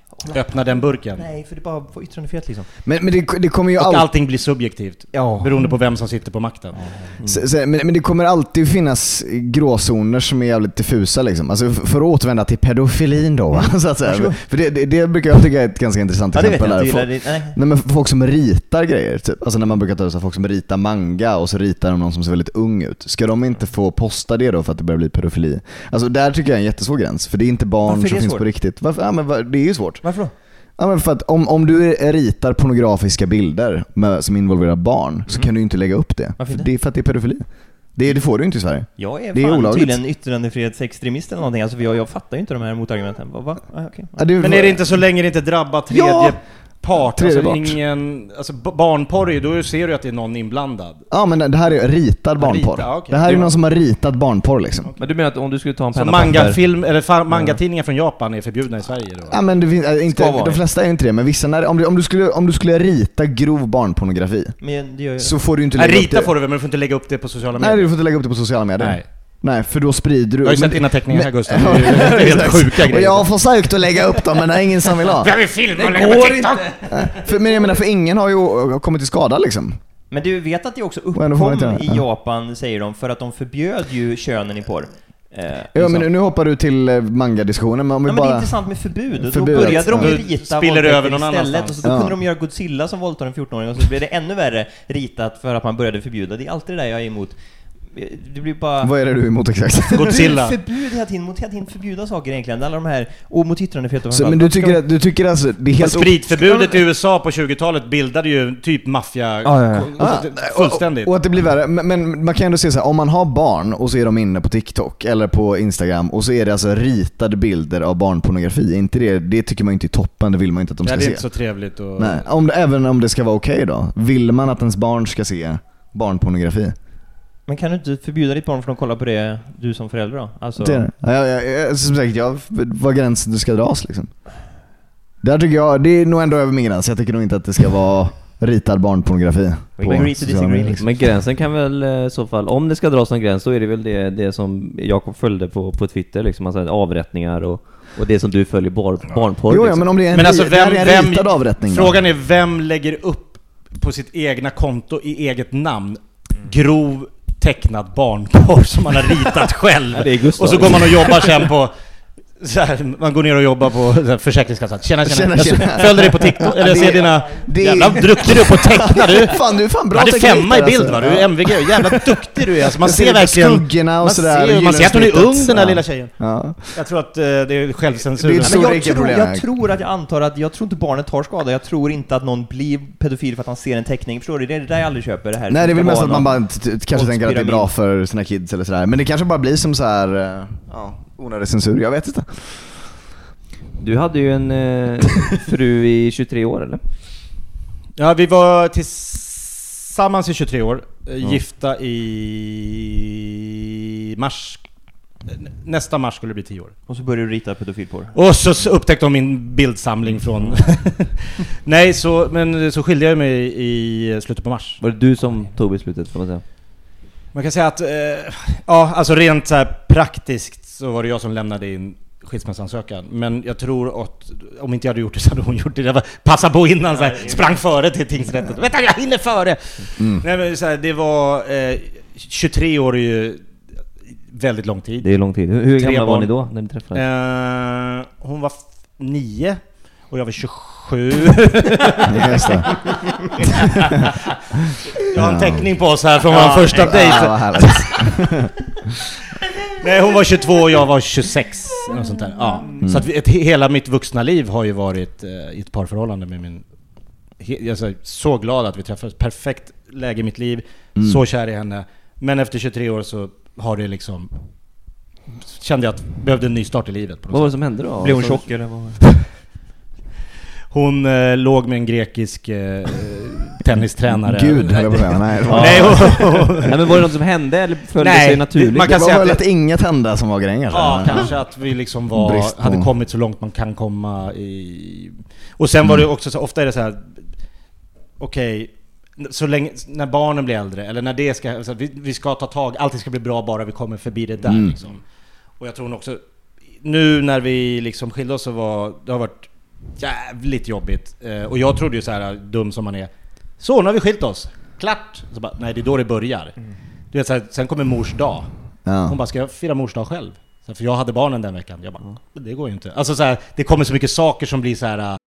öppna den burken. Nej, för det är bara på yttrandefrihet liksom. Men, men det, det kommer ju Och all... allting blir subjektivt, Ja. beroende på vem som sitter på makten. Mm. Så, så, men, men det kommer alltid finnas gråzoner som är jävligt diffusa liksom. Alltså för, för att återvända till pedofilin då, mm. så att säga. För det, det, det brukar jag tycka är ett ganska intressant Ja, det vet exempel. jag, Folk, det, nej. nej, men folk som ritar grejer typ. Alltså när man brukar ta så folk som ritar manga och så ritar de någon som ser väldigt ung ut. Ska de inte få posta det då för att det börjar bli pedofili? Alltså där tycker jag är en jättesvår gräns. För det är inte barn Varför som är finns svårt? på riktigt. Varför? Ja, men var, det är ju svårt. Varför då? Ja, men för att om, om du ritar pornografiska bilder med, som involverar barn mm. så kan du ju inte lägga upp det. Varför För det? det är för att det är pedofili. Det, det får du inte i Sverige. Jag är, det är fan olagligt. tydligen yttrandefrihetsextremist eller någonting. Alltså för jag, jag fattar ju inte de här motargumenten. Va? Va? Ah, okay. Ja, det, Men är det inte så länge det inte drabbar tredje Ja! part? Tredje Alltså, part. ingen, alltså b- barnporr, då ser du att det är någon inblandad. Ja, men det här är ritad barnporr. Rita, okay. Det här är ju Ja. någon som har ritat barnporr liksom. Men du menar att om du skulle ta en Så penna och papper... manga-film, eller fa- manga-tidningar från Japan är förbjudna i Sverige då? Ja, men det finns, äh, inte, vara. de flesta är inte det, men vissa när, om, du, om, du skulle, om du skulle rita grov barnpornografi Men det gör ju... så får du inte Nej, lägga upp rita det. får du väl, men du får inte lägga upp det på sociala medier. Nej, du får inte lägga upp det på sociala medier. Nej. Nej, för då sprider du... Jag har ju men- sett dina teckningar här, Gustav. Ja, Det är helt exakt. sjuka grejer. Och jag har försökt att lägga upp dem, men det är ingen som vill ha. Jag vill filma och lägga på TikTok! För, men jag menar, för ingen har ju kommit till skada liksom. Men du vet att det också Och ändå får man uppkom inte- i ja. Japan, säger de, för att de förbjöd ju könen i porr. Eh, Ja, liksom. men nu hoppar du till eh, manga-diskussionen, men om vi Ja, men det är bara... intressant med förbud. Förbud, Då började de ju ja. rita Spiller våldtäkter över någon istället, annanstans. och så då Ja. kunde de göra Godzilla som våldtar en fjorton-åring, och så blev det ännu värre ritat för att man började förbjuda. Det är alltid det där jag är emot. Det blir bara... Vad är det du är emot exakt? Godzilla. Förbud hela tiden, mot hela tiden förbjuda saker egentligen. Alla de här, och mot yttrandefrihet och Så, men du tycker, att, du tycker alltså, det är helt... Spritförbudet i U S A på tjugotalet bildade ju typ maffia Ja, ja, ja. Ah, fullständigt. Och, och att det blir värre. Men, men man kan ju ändå se så här, om man har barn och så är de inne på TikTok eller på Instagram och så är det alltså ritade bilder av barnpornografi. Inte det, det tycker man inte är toppen, det vill man inte att de Ja, ska det är se. inte så trevligt. Och... Nej, om det, även om det ska vara okej då. Vill man att ens barn ska se barnpornografi? Men kan du inte förbjuda ditt barn från att kolla på det, du som förälder då? Alltså... Det är det. Ja, ja, ja, som sagt, jag, var gränsen du ska dras liksom. Där tycker jag, det är nog ändå över min gräns. Jag tycker nog inte att det ska vara ritad barnpornografi. We agree to disagree, liksom. Men gränsen kan väl i så fall, om det ska dras någon gräns, så är det väl det, det som Jakob följde på, på Twitter liksom, alltså avrättningar och, och det som du följer bar, barnporr Jo, ja, liksom. men om det är en, Men alltså, ri- det här vem, är en vem, ritad avrättning då? frågan är vem lägger upp på sitt egna konto i eget namn grov tecknad barnporr som man har ritat själv. Ja, det är Gustav. Och så går man och jobbar sen på så här, man går ner och jobbar på så här, Försäkringskassan. Tjena, tjena. Tjena, tjena. Jag följde dig på TikTok. Eller jag ser dina... det- Jävla duktig du är på att teckna, du. Fan, du är fan Du bra hade teknik femma i där, bild, alltså. va? Du är M V G. Jävla duktig du är. Alltså, man Jag ser ser verkligen... skuggorna och man sådär, ser, man ser att hon är ung, gyllensnittet. den där Ja. lilla tjejen. Ja. Jag tror att eh, det är självcensur. Det är Men så- jag, vilka tror, problem jag är. tror att jag antar att jag tror inte barnet tar skada. Jag tror inte att någon blir pedofil för att han ser en teckning. Förstår du? Det är det där jag aldrig köper. Det här Nej, det är väl ska mest vara att man någon- bara t- t- kanske tänker att det är bra för sina kids eller sådär. Men det kanske bara blir som så här, eh, ja, onödig censur, jag vet inte. Du hade ju en eh, fru i tjugotre år, eller? Ja, vi var tillsammans i tjugotre år, eh, gifta i mars. Nästa mars skulle det bli tio år. Och så börjar du rita pedofilporr. Och så så upptäckte de min bildsamling från... Nej, så, men så skilde jag mig i slutet på mars. Var det du som tog beslutet, får man säga? Man kan säga att, eh, ja, alltså rent så här praktiskt så var det jag som lämnade in skilsmässoansökan. Men jag tror att om inte jag hade gjort det så hade hon gjort det. Jag var, passa på innan, så här, sprang före till tingsrätten. Vet du, jag hinner före! Mm. Nej, men så här, det var... Eh, tjugotre år är ju väldigt lång tid. Det är lång tid. Hur, hur Tre gamla var barn. ni då när ni träffades? Eh, hon var f- nio och jag var tjugosju. Just det. Jag har en teckning på oss här från vår första Ja, dejt. vad härligt. Nej, hon var tjugotvå och jag var tjugosex. Och sånt där. Ja. Så att vi, ett, hela mitt vuxna liv har ju varit eh, i ett parförhållande med min... He, jag är så glad att vi träffades. Perfekt läge i mitt liv. Mm. Så kär i henne. Men efter tjugotre år så har det liksom... Kände jag att jag behövde en ny start i livet. På något Vad var det sätt. som hände då? Blev hon Så- tjock eller vad? Hon eh, låg med en grekisk eh, tennistränare. Gud, höll jag på att säga. Nej, det var, Nej, hon, Nej, men var det något som hände eller följde Nej, sig naturligt? det- man det kan var säga väl att att inget hända som var grejen kanske. Ja, kanske att vi liksom var, Brist på- hade kommit så långt man kan komma i... Och sen var det också så, ofta är det så här. Okej, så länge, när barnen blir äldre, eller när det ska, så att vi, vi ska ta tag, allting ska bli bra bara vi kommer förbi det där liksom. Och jag tror också, nu när vi liksom skilde oss så var, det har varit jävligt jobbigt. Eh, och jag trodde ju så här, dum som man är. Så, nu har vi skilt oss. Klart. Så bara, nej, det är då det börjar. Mm. Du vet, så här, sen kommer mors dag. Ja. Hon bara, ska jag fira mors dag själv? Så, för jag hade barnen den veckan. Jag bara, mm. det går ju inte. Alltså så här, det kommer så mycket saker som blir så här... Uh...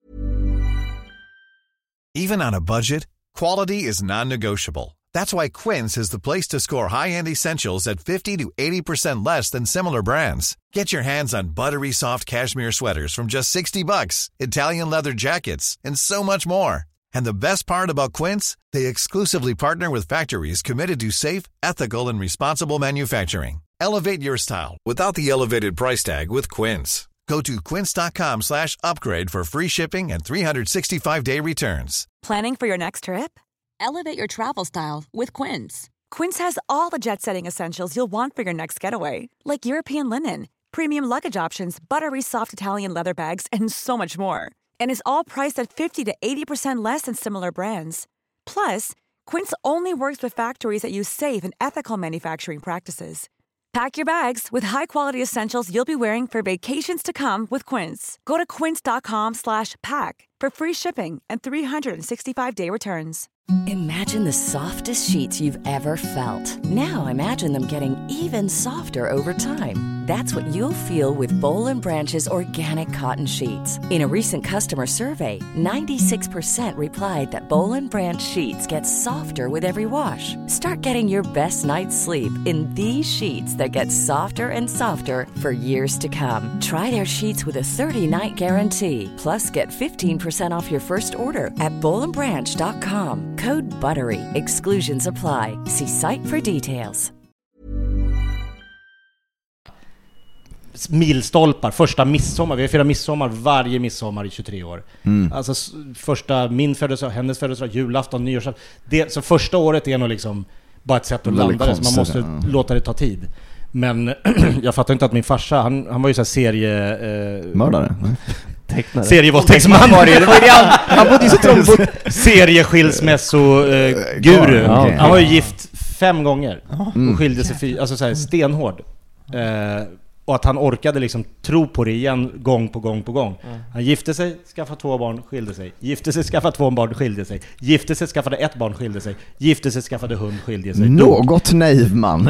Even on a budget, quality is non-negotiable. That's why Quince is the place to score high-end essentials at fifty to eighty percent less than similar brands. Get your hands on buttery soft cashmere sweaters from just sixty bucks, Italian leather jackets, and so much more. And the best part about Quince, they exclusively partner with factories committed to safe, ethical, and responsible manufacturing. Elevate your style without the elevated price tag with Quince. Go to quince.com slash upgrade for free shipping and three sixty-five day returns. Planning for your next trip? Elevate your travel style with Quince. Quince has all the jet-setting essentials you'll want for your next getaway, like European linen, premium luggage options, buttery soft Italian leather bags, and so much more. And is all priced at fifty to eighty percent less than similar brands. Plus, Quince only works with factories that use safe and ethical manufacturing practices. Pack your bags with high-quality essentials you'll be wearing for vacations to come with Quince. Go to quince.com slash pack for free shipping and three sixty-five day returns. Imagine the softest sheets you've ever felt. Now imagine them getting even softer over time. That's what you'll feel with Boll and Branch's organic cotton sheets. In a recent customer survey, ninety-six percent replied that Boll and Branch sheets get softer with every wash. Start getting your best night's sleep in these sheets that get softer and softer for years to come. Try their sheets with a thirty-night guarantee. Plus, get fifteen percent off your first order at boll and branch dot com. Code BUTTERY. Exclusions apply. See site for details. Milstolpar, första midsommar. Vi har firat midsommar varje midsommar i tjugotre år. Mm. Alltså första, min födelsedag, hennes födelsedag, julafton, nyårsafton. Det, så första året är nog liksom bara ett sätt att landa det, så man måste ja. låta det ta tid. Men jag fattar inte att min farsa, han, han var ju så här serie... Eh, Mördare? Tecknare. Serievåldtäktsman var det. Det var det han, han bodde ju så trångt. Serieskilsmässo-guru. Eh, okay. Han var ju gift fem gånger och skilde sig fy, alltså så här stenhård. Eh, och att han orkade liksom tro på det igen gång på gång på gång. Mm. Han gifte sig, skaffade två barn, skilde sig. Gifte sig, skaffade två barn, skilde sig. Gifte sig, skaffade ett barn, skilde sig. Gifte sig, skaffade hund, skilde sig. Något naiv man.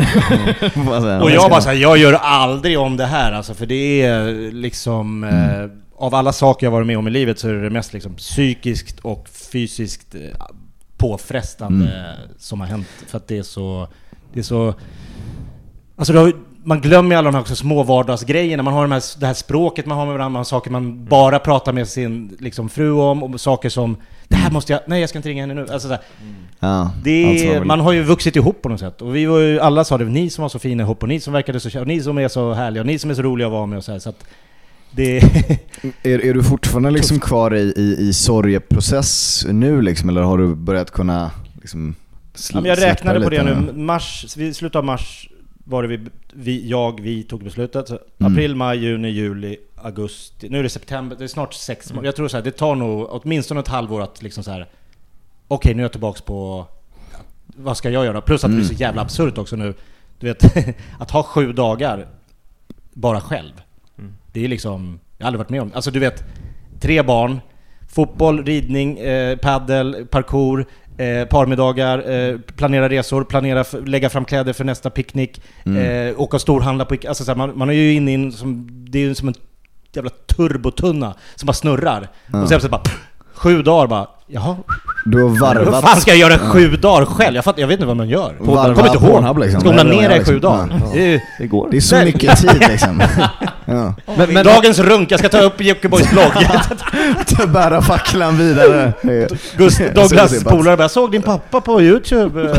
Mm. Och jag bara så här, jag gör aldrig om det här alltså, för det är liksom mm. eh, av alla saker jag varit med om i livet så är det mest liksom psykiskt och fysiskt eh, påfrestande mm. som har hänt, för att det är så det är så alltså då, man glömmer alla de här också små vardagsgrejerna. Man har de här, det här språket man har med varandra, man har saker man bara pratar med sin liksom, fru om, och saker som det här måste jag, nej jag ska inte ringa henne nu. Alltså, så här, mm. ja, det är, man har ju vuxit ihop på något sätt. Och vi var ju, alla sa det, ni som var så fina ihop och ni som verkade så, och ni som är så härliga och ni som är så roliga att vara med och så här, så att det är, är du fortfarande liksom kvar i, i, i sorgeprocess nu liksom, eller har du börjat kunna liksom sl- ja, men jag räknade på det nu, mars, vi slutet av mars var det vi, vi, jag, vi tog beslutet. Så mm. april, maj, juni, juli, augusti. Nu är det september, det är snart sex månader. Jag tror så här, det tar nog åtminstone ett halvår att liksom så här. Okej, okay, nu är jag tillbaks på vad ska jag göra? Plus att mm. det är så jävla absurt också nu. Du vet, att ha sju dagar bara själv. Mm. Det är liksom, jag har aldrig varit med om. Alltså du vet, tre barn, fotboll, ridning, eh, paddel, parkour, Eh, parmiddagar, eh, planera resor, planera f- lägga fram kläder för nästa picknick, mm. eh, åka och storhandla på, alltså så här, man, man är ju inne in som, det är ju som en jävla turbotunna som bara snurrar. Mm. Och sen så bara pff, sju dagar bara, jaha. Du har varvat. Vad fan ska jag göra sju mm. dagar själv? Jag, fattar, jag vet inte vad man gör. Jag kommer inte ihåg. Liksom. Ska hon ner i sju dagar? Ja. Det, det går. Det är så mycket tid liksom. Ja. Men, men dagens runk, jag ska ta upp Jockibboys blogg. Ta bära facklan vidare. Gust, Douglas polare, jag såg din pappa på YouTube.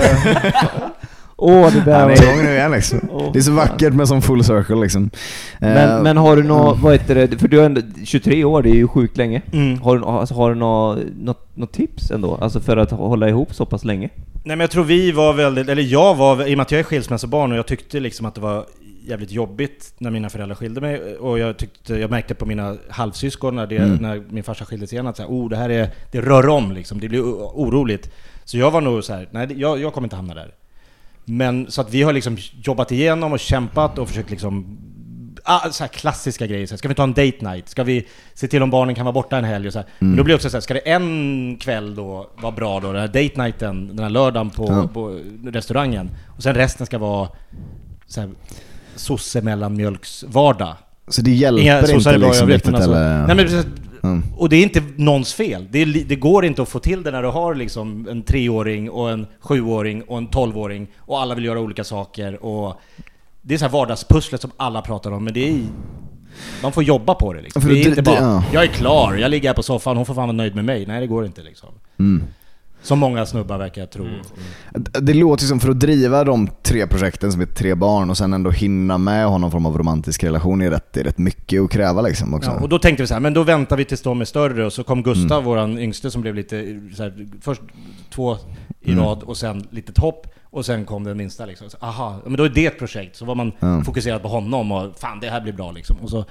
Åh, oh, det där var igång nu igen liksom. Oh, det är så vackert med som full circle liksom. Men, uh, men har du något, mm. vad heter det, för du är ändå tjugotre år, det är ju sjukt länge. Mm. Har du, alltså, har du något, något, något tips ändå, alltså för att hålla ihop så pass länge? Nej, men jag tror vi var väldigt, eller jag var, i och med att jag är skilsmässobarn och jag tyckte liksom att det var jävligt jobbigt när mina föräldrar skilde mig, och jag tyckte, jag märkte på mina halvsyskon när, det, mm. när min farsa skilde sig igen att så här, oh, det här är, det rör om liksom, det blir oroligt. Så jag var nog så här, nej jag, jag kommer inte hamna där. Men så att vi har liksom jobbat igenom och kämpat och försökt liksom ah, så här klassiska grejer. Så här, ska vi ta en date night? Ska vi se till om barnen kan vara borta en helg? Och så här. Mm. Men då blir det också så här, ska det en kväll då vara bra då? Den här date nighten, den här lördagen på, ja. på restaurangen. Och sen resten ska vara så här, sosse mellan mjölks vardag. Så det hjälper Inga, inte liksom riktigt alltså, eller? Nej, men precis, mm. Och det är inte någons fel. Det, är, det går inte att få till det när du har liksom en treåring och en sjuåring och en tolvåring och alla vill göra olika saker. Och det är så här vardagspusslet som alla pratar om, men det är, man får jobba på det liksom. Det är inte bara, ja. jag är klar, jag ligger här på soffan, hon får fan vara nöjd med mig. Nej, det går inte liksom. Mm. Som många snubbar verkar tro. Mm. Mm. Det låter som för att driva de tre projekten som är tre barn och sen ändå hinna med och ha någon form av romantisk relation är rätt, det är rätt mycket att kräva liksom också. Ja, och då tänkte vi så här, men då väntar vi tills de är större, och så kom Gustav, mm. våran yngste, som blev lite så här, först två i rad mm. och sen litet hopp. Och sen kom den minsta liksom. Så, aha, men då är det ett projekt. Så var man mm. fokuserad på honom och fan, det här blir bra liksom. Och så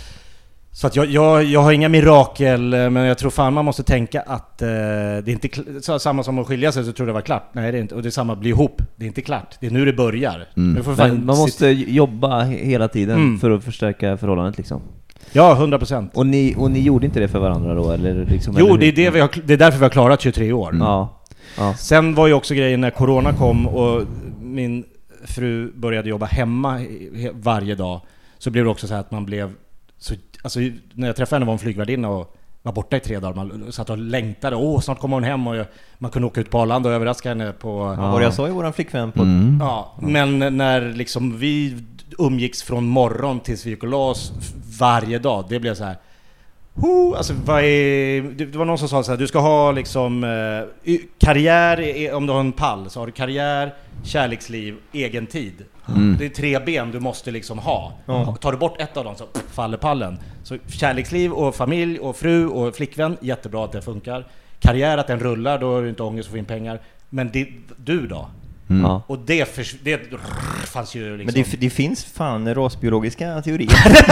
så att jag, jag, jag har inga mirakel, men jag tror fan man måste tänka att eh, det är inte kl- samma som att skilja sig, så tror det var klart. Nej, det är inte. Och det är samma, bli ihop. Det är inte klart. Det är nu det börjar. Mm. Får fan man måste sitt... jobba hela tiden mm. för att förstärka förhållandet liksom. Ja, hundra procent. Och ni, och ni gjorde inte det för varandra då? Eller liksom, jo, eller det är, det, vi har, det är därför vi har klarat tjugotre år. Mm. Ja. Ja. Sen var ju också grejen när corona kom och min fru började jobba hemma varje dag, så blev det också så här att man blev så, alltså när jag träffade henne var hon flygvärdinna och var borta i tre dagar, man satt och längtade, åh snart kommer hon hem, och jag, man kunde åka ut på Arlanda och överraska henne på... Ja, vad jag sa i våran flickvän på... Mm. Ja, men när liksom vi umgicks från morgon tills vi gick och la oss varje dag, det blev så här. Ho, alltså, vad är, det var någon som sa så här, du ska ha liksom eh, karriär, om du har en pall så har du karriär, kärleksliv, egen tid. Mm. Det är tre ben du måste liksom ha. Mm. Tar du bort ett av dem så pff, faller pallen. Så kärleksliv och familj och fru och flickvän, jättebra att det funkar. Karriär, att den rullar, då har du inte ångest att få in pengar. Men det, du då? Mm. Ja. Och det, för, det fanns ju liksom... Men det, det finns fan rasbiologiska teorier.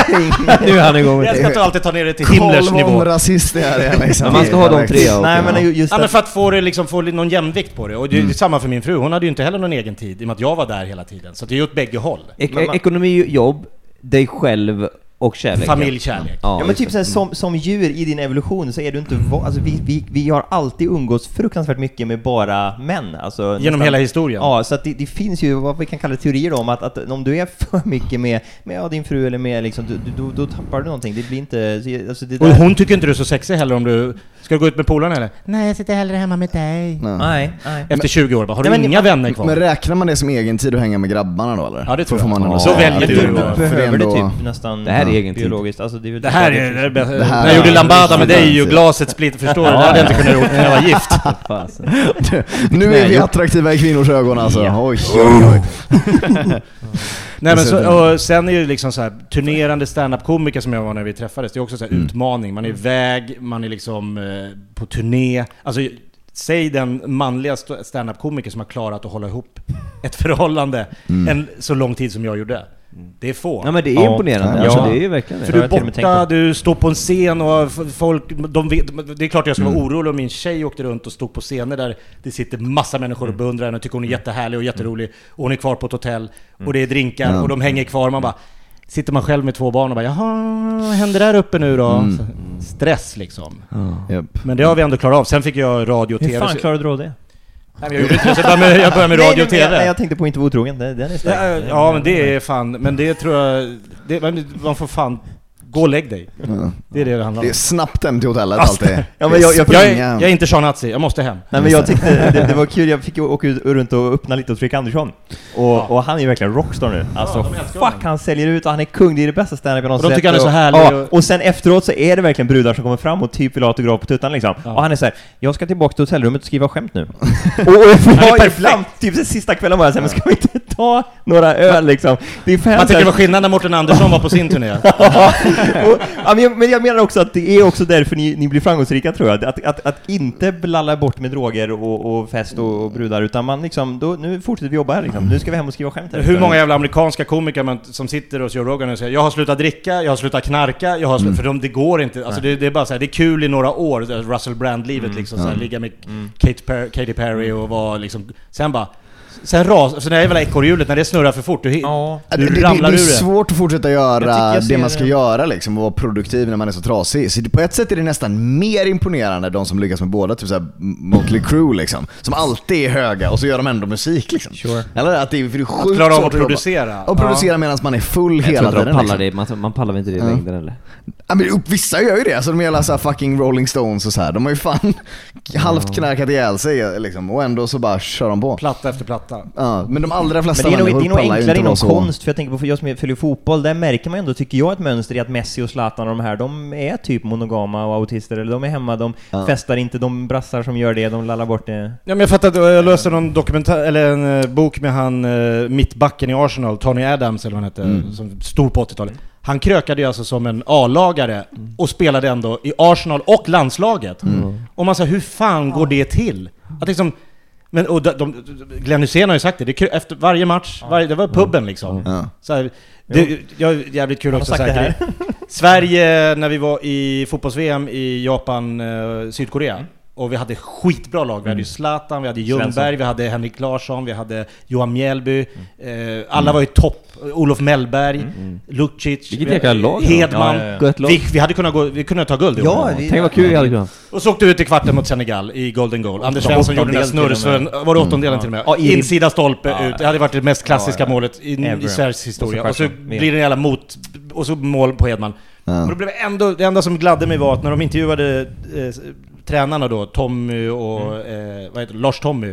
Nu är han igång med det. Jag ska inte alltid ta ner det till Himmlers nivå. Rasist är det liksom. Men man ska ha de tre. Okay. Nej, men just ja, men för att få det liksom, få någon jämvikt på det. Och det är mm. samma för min fru. Hon hade ju inte heller någon egen tid i och med att jag var där hela tiden. Så det är ju åt bägge håll. Ek- man... Ekonomi, jobb, dig själv och kärlek. Familjkärlek. Ja, ja men typ såhär, som, som djur i din evolution så är du inte va- alltså vi, vi, vi har alltid umgås fruktansvärt mycket med bara män alltså, genom nästan, hela historien. Ja, så att det, det finns ju vad vi kan kalla teorier om att, att om du är för mycket med, med ja, din fru eller med liksom, du, du, då, då tappar du någonting. Det blir inte alltså, det där... Och hon tycker inte du är så sexig heller om du ska du gå ut med polarna eller? Nej, jag sitter hellre hemma med dig. Nej, nej. nej. Efter tjugo år bara, har du nej, inga men, vänner kvar? Men räknar man det som egen tid att hänga med grabbarna då eller? Ja, det tror så jag. Får man ja. Så väljer du. Du behöver det typ nästan det här är egen biologiskt. Alltså, det, är det här är det, det, det här, när jag gjorde lambada med dig och glaset split, förstår du? Det hade jag inte kunnat gjort när jag var gift. Nu är vi attraktiva i kvinnors ögon alltså. Ja. Oj, oj, oj. Nej, men så, och sen är det liksom så här turnerande stand-up-komiker som jag var när vi träffades. Det är också så här mm. utmaning. Man är iväg, man är liksom eh, på turné. Alltså, säg den manliga stand-up-komiker som har klarat att hålla ihop ett förhållande mm. en så lång tid som jag gjorde. Det är få. Ja, men det är ja. imponerande. Ja. Alltså, det är ju verkligen det. För du är borta, du står på en scen och folk, de vet, det är klart jag ska vara mm. orolig om min tjej åkte runt och stod på scener där det sitter massa människor och beundrar henne och tycker hon är jättehärlig och jätterolig och hon är kvar på ett hotell och det är drinkar mm. och de hänger kvar. Man bara, sitter man själv med två barn och bara, jaha, vad händer där uppe nu då? Mm. Så, stress liksom. Mm. Yep. Men det har vi ändå klarat av. Sen fick jag radio och tv. Hur fan klarade du det? Nej, jag, inte, jag, började med, jag började med radio och tv. Nej, jag tänkte på inte vara otrogen. Det, det är ja, ja, men det är fan. Men det tror jag det, man får fan gå och lägg dig. Mm. Det är det det handlar om. Det är snabbt hem till hotellet alltid. Ja, men jag, jag, jag, är, jag är inte Sean Nazi, jag måste hem. Nej, men jag tyckte det, det var kul. Jag fick åka runt och öppna lite åt Fredrik Andersson. Och, ja. och han är ju verkligen rockstar nu. Alltså ja, fuck, honom. Han säljer ut och han är kung. Det är det bästa stand-up jag någonsin sett. Och de tycker han är så härlig. Ja, och sen efteråt så är det verkligen brudar som kommer fram och typ vill ha autograf på tuttan liksom. Ja. Och han är så här, jag ska tillbaka till hotellrummet och skriva skämt nu. och, och jag är ibland, typ så sista kvällen bara så här, men ska vi inte ta några öl liksom? Det är fan man tycker det var skillnad när Mårten Andersson var på sin turné. ja, och, ja, men, jag, men jag menar också att det är också därför ni, ni blir framgångsrika, tror jag. Att, att, att inte blalla bort med droger och, och fest och, och brudar, utan man liksom, då, nu fortsätter vi jobba här liksom. Nu ska vi hem och skriva skämt här. Hur många jävla amerikanska komiker man, som sitter hos Joe Rogan och säger, jag har slutat dricka, jag har slutat knarka, jag har slutat, mm. för de, det går inte. Alltså det, det är bara så här, det är kul i några år, Russell Brand-livet mm. liksom, så här, ligga med mm. Kate per, Katy Perry och vara liksom, sen bara Sen ras, alltså det är väl ekorrhjulet när det snurrar för fort, du, ja. du det, ramlar det, det är ur det. svårt att fortsätta göra jag jag det man det. ska göra liksom, och vara produktiv när man är så trasig. Så på ett sätt är det nästan mer imponerande de som lyckas med båda, typ såhär Motley Crue liksom, som alltid är höga och så gör de ändå musik liksom. Sure. Eller att det är, för det är sjukt klara av svårt att producera. Och producera ja. medan man är full jag hela tiden. De pallar liksom. det. Man, man pallar väl inte det i ja. längden eller? Ja, men vissa gör ju det, alltså de gäller så här fucking Rolling Stones och så här. De har ju fan halvt knarkat ihjäl sig liksom, och ändå så bara kör de på. Platta efter platta. Ja, men de allra flesta men det är nog, det är nog enklare inom så. konst, för jag tänker på, för jag som följer fotboll, där märker man ändå, tycker jag, ett mönster i att Messi och Zlatan och de här, de är typ monogama och autister, eller de är hemma, de ja. festar inte, de brassar som gör det, de lallar bort det. Ja, men jag fattar att jag läste någon dokumentär, eller en uh, bok med han uh, mittbacken i Arsenal, Tony Adams eller vad han hette, mm. som stor på åttiotalet. Han krökade ju alltså som en A-lagare mm. och spelade ändå i Arsenal och landslaget. Mm. Och man säger, hur fan går det till? Att liksom, men, och de, de, Glenn Hysén har ju sagt det, det är efter varje match, varje, det var puben liksom. Ja. Så här, det, jag, jävligt kul också sagt det. Sverige, när vi var i fotbolls-V M i Japan, uh, Sydkorea. Mm. Och vi hade skitbra lag. Vi hade ju Zlatan, vi hade Ljungberg, vi hade Henrik Larsson, vi hade Johan Mjällby. Mm. Eh, alla mm. var ju topp. Olof Mellberg, mm. Lucic, vilket jäkla lag. Hedman. Ja, ja, ja. Vi, vi hade kunnat gå, vi kunde ta guld. Ja, vi, tänk vad kul vi hade kunnat. Och så åkte vi ut i kvarten mot Senegal i Golden Goal. Anders Svensson gjorde den där snurrsfön. Var det åttondelen mm. till och med? Ja, insida stolpe ja, ut. Det hade varit det mest klassiska ja, ja. målet i, i Sveriges historia. Och så, och så blir det en jävla mot... Och så mål på Hedman. Ja. Men det blev ändå, det enda som gladde mig var att när de intervjuade eh, tränarna då, Tommy och mm. eh, vad heter det? Lars Tommy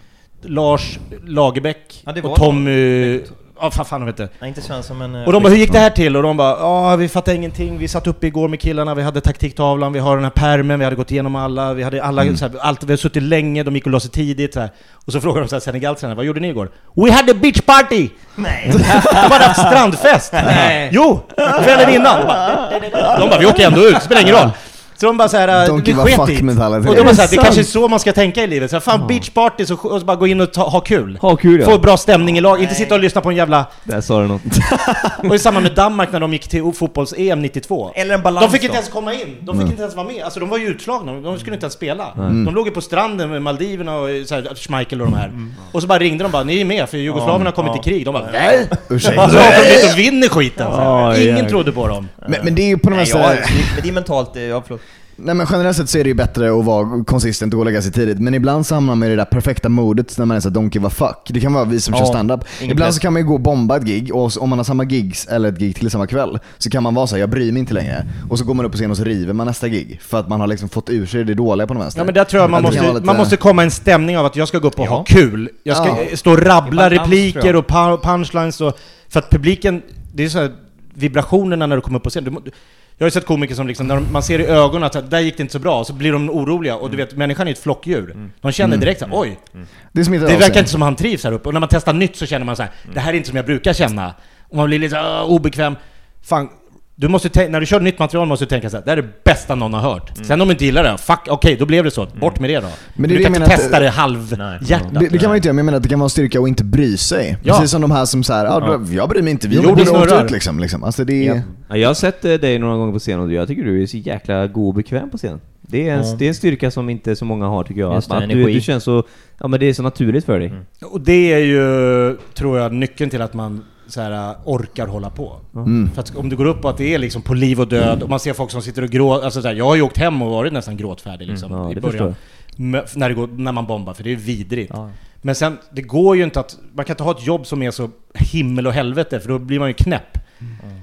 Lars Lagerbäck ja, och Tommy ja, fan, fan vet inte. Ja, inte Svensson, men och de bara, hur gick det här till? Och de bara, ja, vi fattade ingenting. Vi satt uppe igår med killarna, vi hade taktiktavlan, vi har den här permen, vi hade gått igenom alla, vi hade alla mm. så här, allt, vi hade suttit länge, de gick och låste tidigt så här. Och så frågade de så här, Senegal-tränarna, vad gjorde ni igår? We had a beach party! Nej. De hade haft strandfest! Nej. Jo, kvällen innan. De bara, de bara, vi åker ändå ut, spelar ingen roll. Så de bara så här, vi sket i. Och de bara så här, det kanske är så man ska tänka i livet. Så här, fan, oh. beach party, så, och så bara gå in och ta, ha kul. Ha kul, ja. Få bra stämning i lag, inte sitta och lyssna på en jävla... Där sa du något. Och i samband med Danmark när de gick till fotbolls-E M nittiotvå. Eller en balans. De fick inte då. ens komma in. De fick mm. inte ens vara med. Alltså de var ju utslagna. De skulle inte ens spela. Mm. De låg ju på stranden med Maldiverna och så här, Schmeichel och de här. Mm. Och så bara ringde de bara, ni är med för Jugoslavien har kommit i krig. De bara, nej! Ursäkta. Så åker de och vinner skiten. Oh, Ingen yeah. trodde på dem. Men, men det är ju på något sätt... Ja, men det är mentalt, ja, förlåt. Nej, men generellt sett så är det ju bättre att vara konsistent och lägga sig tidigt. Men ibland så hamnar man i det där perfekta modet när man är så don't give a fuck. Det kan vara vi som ja, kör stand-up. Ibland press. Så kan man ju gå och bomba ett gig, och om man har samma gigs eller ett gig till samma kväll, så kan man vara så här, jag bryr mig inte längre. Och så går man upp på scen och så river man nästa gig. För att man har liksom fått ur sig det dåliga på något vänster. Ja, men där tror jag man, måste, lite... man måste komma en stämning av att jag ska gå upp och ja. ha kul. Jag ska ja. stå och rabbla repliker och punchlines. Och, för att publiken, det är så här, vibrationerna när du kommer upp på scen. Du, Jag har ju sett komiker som liksom, när man ser i ögonen att där gick det inte så bra, så blir de oroliga. Och du vet, människan är ett flockdjur. Mm. De känner direkt så här, oj, mm. det, det verkar inte som han trivs här uppe. Och när man testar nytt så känner man så här, det här är inte som jag brukar känna. Och man blir lite uh, obekväm. Fan, du måste t- när du kör nytt material måste du tänka så här, det här är det bästa någon har hört. Mm. Sen om du inte gillar det, fuck, okej, okay, då blev det så. Bort med det då. Men det, du kan inte testa att, det halvhjärtat. Det, det kan man inte göra, men jag menar att det kan vara styrka och inte bry sig. Ja. Precis som de här som så här, ja, jag bryr mig inte, vi borde åka ut liksom, liksom. Alltså det är... ja. Jag har sett dig några gånger på scen och jag tycker du är så jäkla god och bekväm på scen. Det är, en, mm. det är en styrka som inte så många har, tycker jag. Att, att du, du känns så, ja, men det är så naturligt för dig. Mm. Och det är ju, tror jag, nyckeln till att man så här, orkar hålla på. Mm. För att om du går upp och att det är liksom på liv och död, och man ser folk som sitter och gråter, alltså så här, jag har ju åkt hem och varit nästan gråtfärdig liksom, mm. ja, i början. När, det går, när man bombar, för det är vidrigt. Ja. Men sen, det går ju inte att, man kan inte ha ett jobb som är så himmel och helvete, för då blir man ju knäpp. Mm.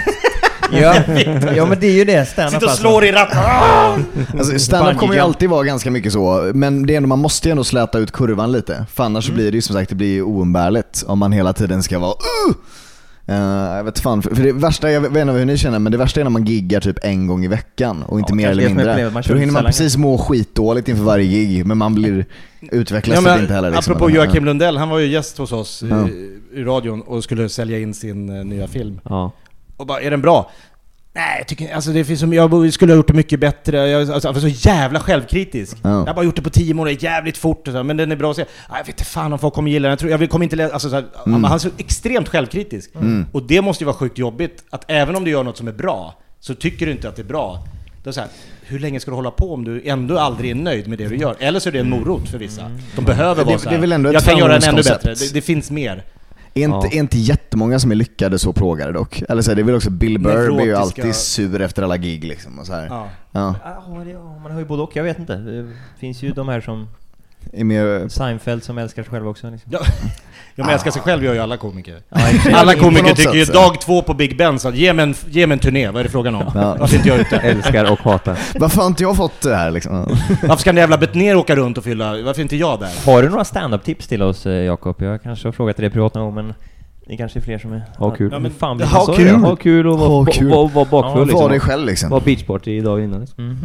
Ja. Ja, men det är ju det. Stand-up sitter och slår i ratten. Alltså, stand-up kommer ju alltid vara ganska mycket så. Men det är ändå, man måste ju ändå släta ut kurvan lite. För annars mm. så blir det ju som sagt, det blir oumbärligt om man hela tiden ska vara uh! Uh, jag vet fan, för, för det värsta, jag vet inte hur ni känner, men det värsta är när man giggar typ en gång i veckan och inte ja, mer eller mindre. För då hinner man precis må skitdåligt inför varje gig, men man blir utvecklas ja, inte heller liksom. Apropå Joakim Lundell, han var ju gäst hos oss i, ja. i radion och skulle sälja in sin uh, nya film. Ja. Och bara, är den bra? Nej, jag tycker, alltså det finns som, jag skulle ha gjort det mycket bättre. Jag, alltså, jag var så jävla självkritisk. Ja. Jag har bara gjort det på tio månader, jävligt fort och så, men den är bra att säga. Jag vet inte fan om folk kommer gilla den. Jag tror jag vill kommer inte lä- alltså så här, mm. han är så extremt självkritisk. Mm. Och det måste ju vara sjukt jobbigt att även om du gör något som är bra, så tycker du inte att det är bra. Det är så här, hur länge ska du hålla på om du ändå aldrig är nöjd med det du gör? Eller så är det en morot för vissa. De behöver vara det, så det är väl här. ändå ett Jag kan göra en ännu framgångskoncept. bättre. Det, det finns mer. Är inte, Ja. är inte jättemånga som är lyckade så plågade dock. Eller så är det väl också Bill Burr blir ju Neurotiska- alltid sur efter alla gig liksom och så här. Ja. Ja. Ja, det- ja, man har ju både och, jag vet inte. Det finns ju de här som Är mer Seinfeld som älskar sig själv också liksom. Ja. Ja, men älskar sig själv gör ju alla komiker. Ja, exakt. Alla På komiker något tycker ju sätt, dag två på Big Ben så att ge mig en, ge mig en turné, vad är det frågan om? Ja. Varför inte jag ute? Älskar och hatar. varför har inte jag fått det här liksom? Varför ska den jävla Bettner åka runt och fylla? Varför inte jag där? Har du några stand-up-tips till oss, eh, Jakob? Jag kanske har frågat dig det privat någon gång, men det kanske är fler som är... Ha kul. Ja, men- fan blir Ha det så? kul. Ha kul och vara Ha va, kul. va, va bakfull Ja, liksom. Var dig själv liksom. Var beachparty dagen innan liksom. Mm.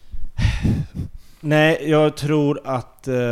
Nej, jag tror att eh,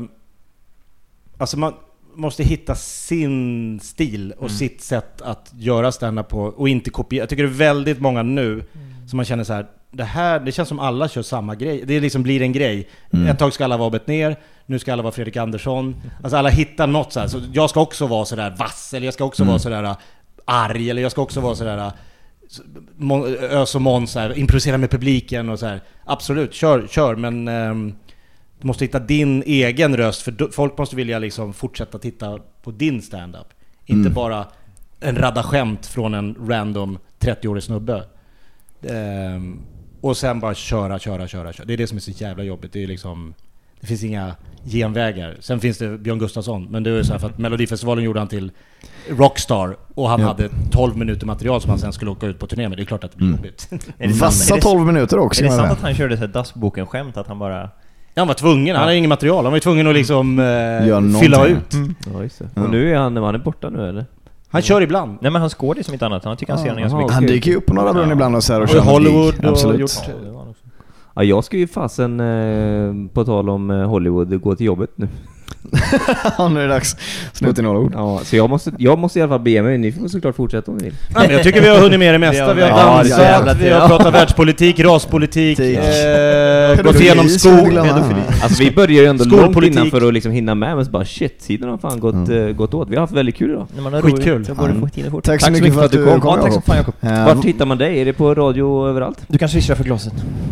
alltså man måste hitta sin stil och Mm. sitt sätt att göra stand-up på och inte kopiera. Jag tycker det är väldigt många nu som man känner så här, det här, det känns som alla kör samma grej. Det liksom blir en grej. Mm. Ett tag ska alla vara Bettner, nu ska alla vara Fredrik Andersson. Alltså alla hittar något så här. Så jag ska också vara så där vass, eller jag ska också Mm. vara så där arg, eller jag ska också vara så där Mon- ös och Måns så här, improvisera med publiken och så här. Absolut, kör, kör, men ehm, du måste hitta din egen röst, för do- folk måste vilja liksom fortsätta titta på din stand-up. Inte Mm. bara en radda skämt från en random trettio-årig snubbe. Ehm, och sen bara köra, köra, köra, köra. Det är det som är så jävla jobbigt. Det är liksom, det finns inga genvägar. Sen finns det Björn Gustafsson, men det är ju så här för att Melodifestivalen gjorde han till rockstar och han Ja. hade tolv minuter material som han sen skulle åka ut på turné med. Det är klart att det blir Mm. jobbigt. Är det sant- Vassa är det- tolv minuter också. Är det kan man sant säga. att han körde så här dassboken-skämt, att han bara... Ja, han var tvungen, han Ja. hade ingen material. Han var ju tvungen att liksom eh, Gör fylla någonting. ut. Mm. Ja, just det. Ja. Och nu är han, han är borta nu eller? Han kör ibland. Nej, men han skådar som inte annat. Han tycker han ser Ja, honom ganska aha, mycket. Han okej. dyker ju upp på några brunn ibland och så här och Och i kör något Hollywood gig. och Absolut. gjort... Ja, det var han också. Ja, jag ska ju fasen eh, på tal om eh, Hollywood gå till jobbet nu. Ja, nu är det dags. Snut i några ord. Ja, så jag måste, jag måste i alla fall be mig. Ni får såklart fortsätta om ni vill. Ja, men jag tycker vi har hunnit med det mesta. Vi har Ja, det är dansat, jävla vi har till. pratat världspolitik, raspolitik, Politik. eh, gått Pedofili igenom ska vi skol. glömma. pedofili. Alltså vi börjar ju ändå långt Skolpolitik. innan för att liksom hinna med, men så bara shit, tiden har fan gått, Mm. eh, gått åt. Vi har haft väldigt kul idag. När man har Skitkul. roligt, så går det Ja. få tiden fort. Tack så mycket för att du kom, Ja, tack så fan, Jakob. Eh, Vart hittar man dig? Är det på radio överallt? Du kan swisha för glaset.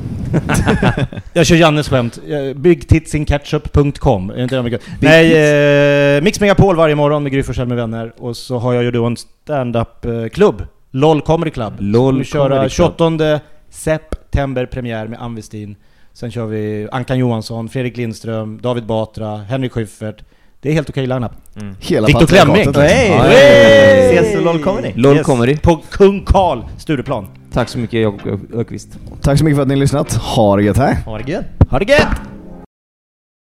Jag kör Jannes skämt. Eh, Byggtitsinsketchup punkt com. Är inte det mycket? Nej, eh, Mix Megapol varje morgon med Gry Forssell med vänner. Och så har jag ju då en stand-up-klubb. LOL Comedy Club. LOL Vi köra Comedy Club. tjugoåttonde september premiär med Ann Westin. Sen kör vi Ankan Johansson, Fredrik Lindström, David Batra, Henrik Schyffert. Det är helt okej line-up. Mm. Hela Victor Klemming. patriarkatet, Hey! liksom. Hey! Ses du LOL Comedy? LOL Yes. Comedy. På Kung Karl Stureplan. Tack så mycket Jakob Öqvist. Tack så mycket för att ni har lyssnat. Ha det gött här. Ha det gött! Ha det gött!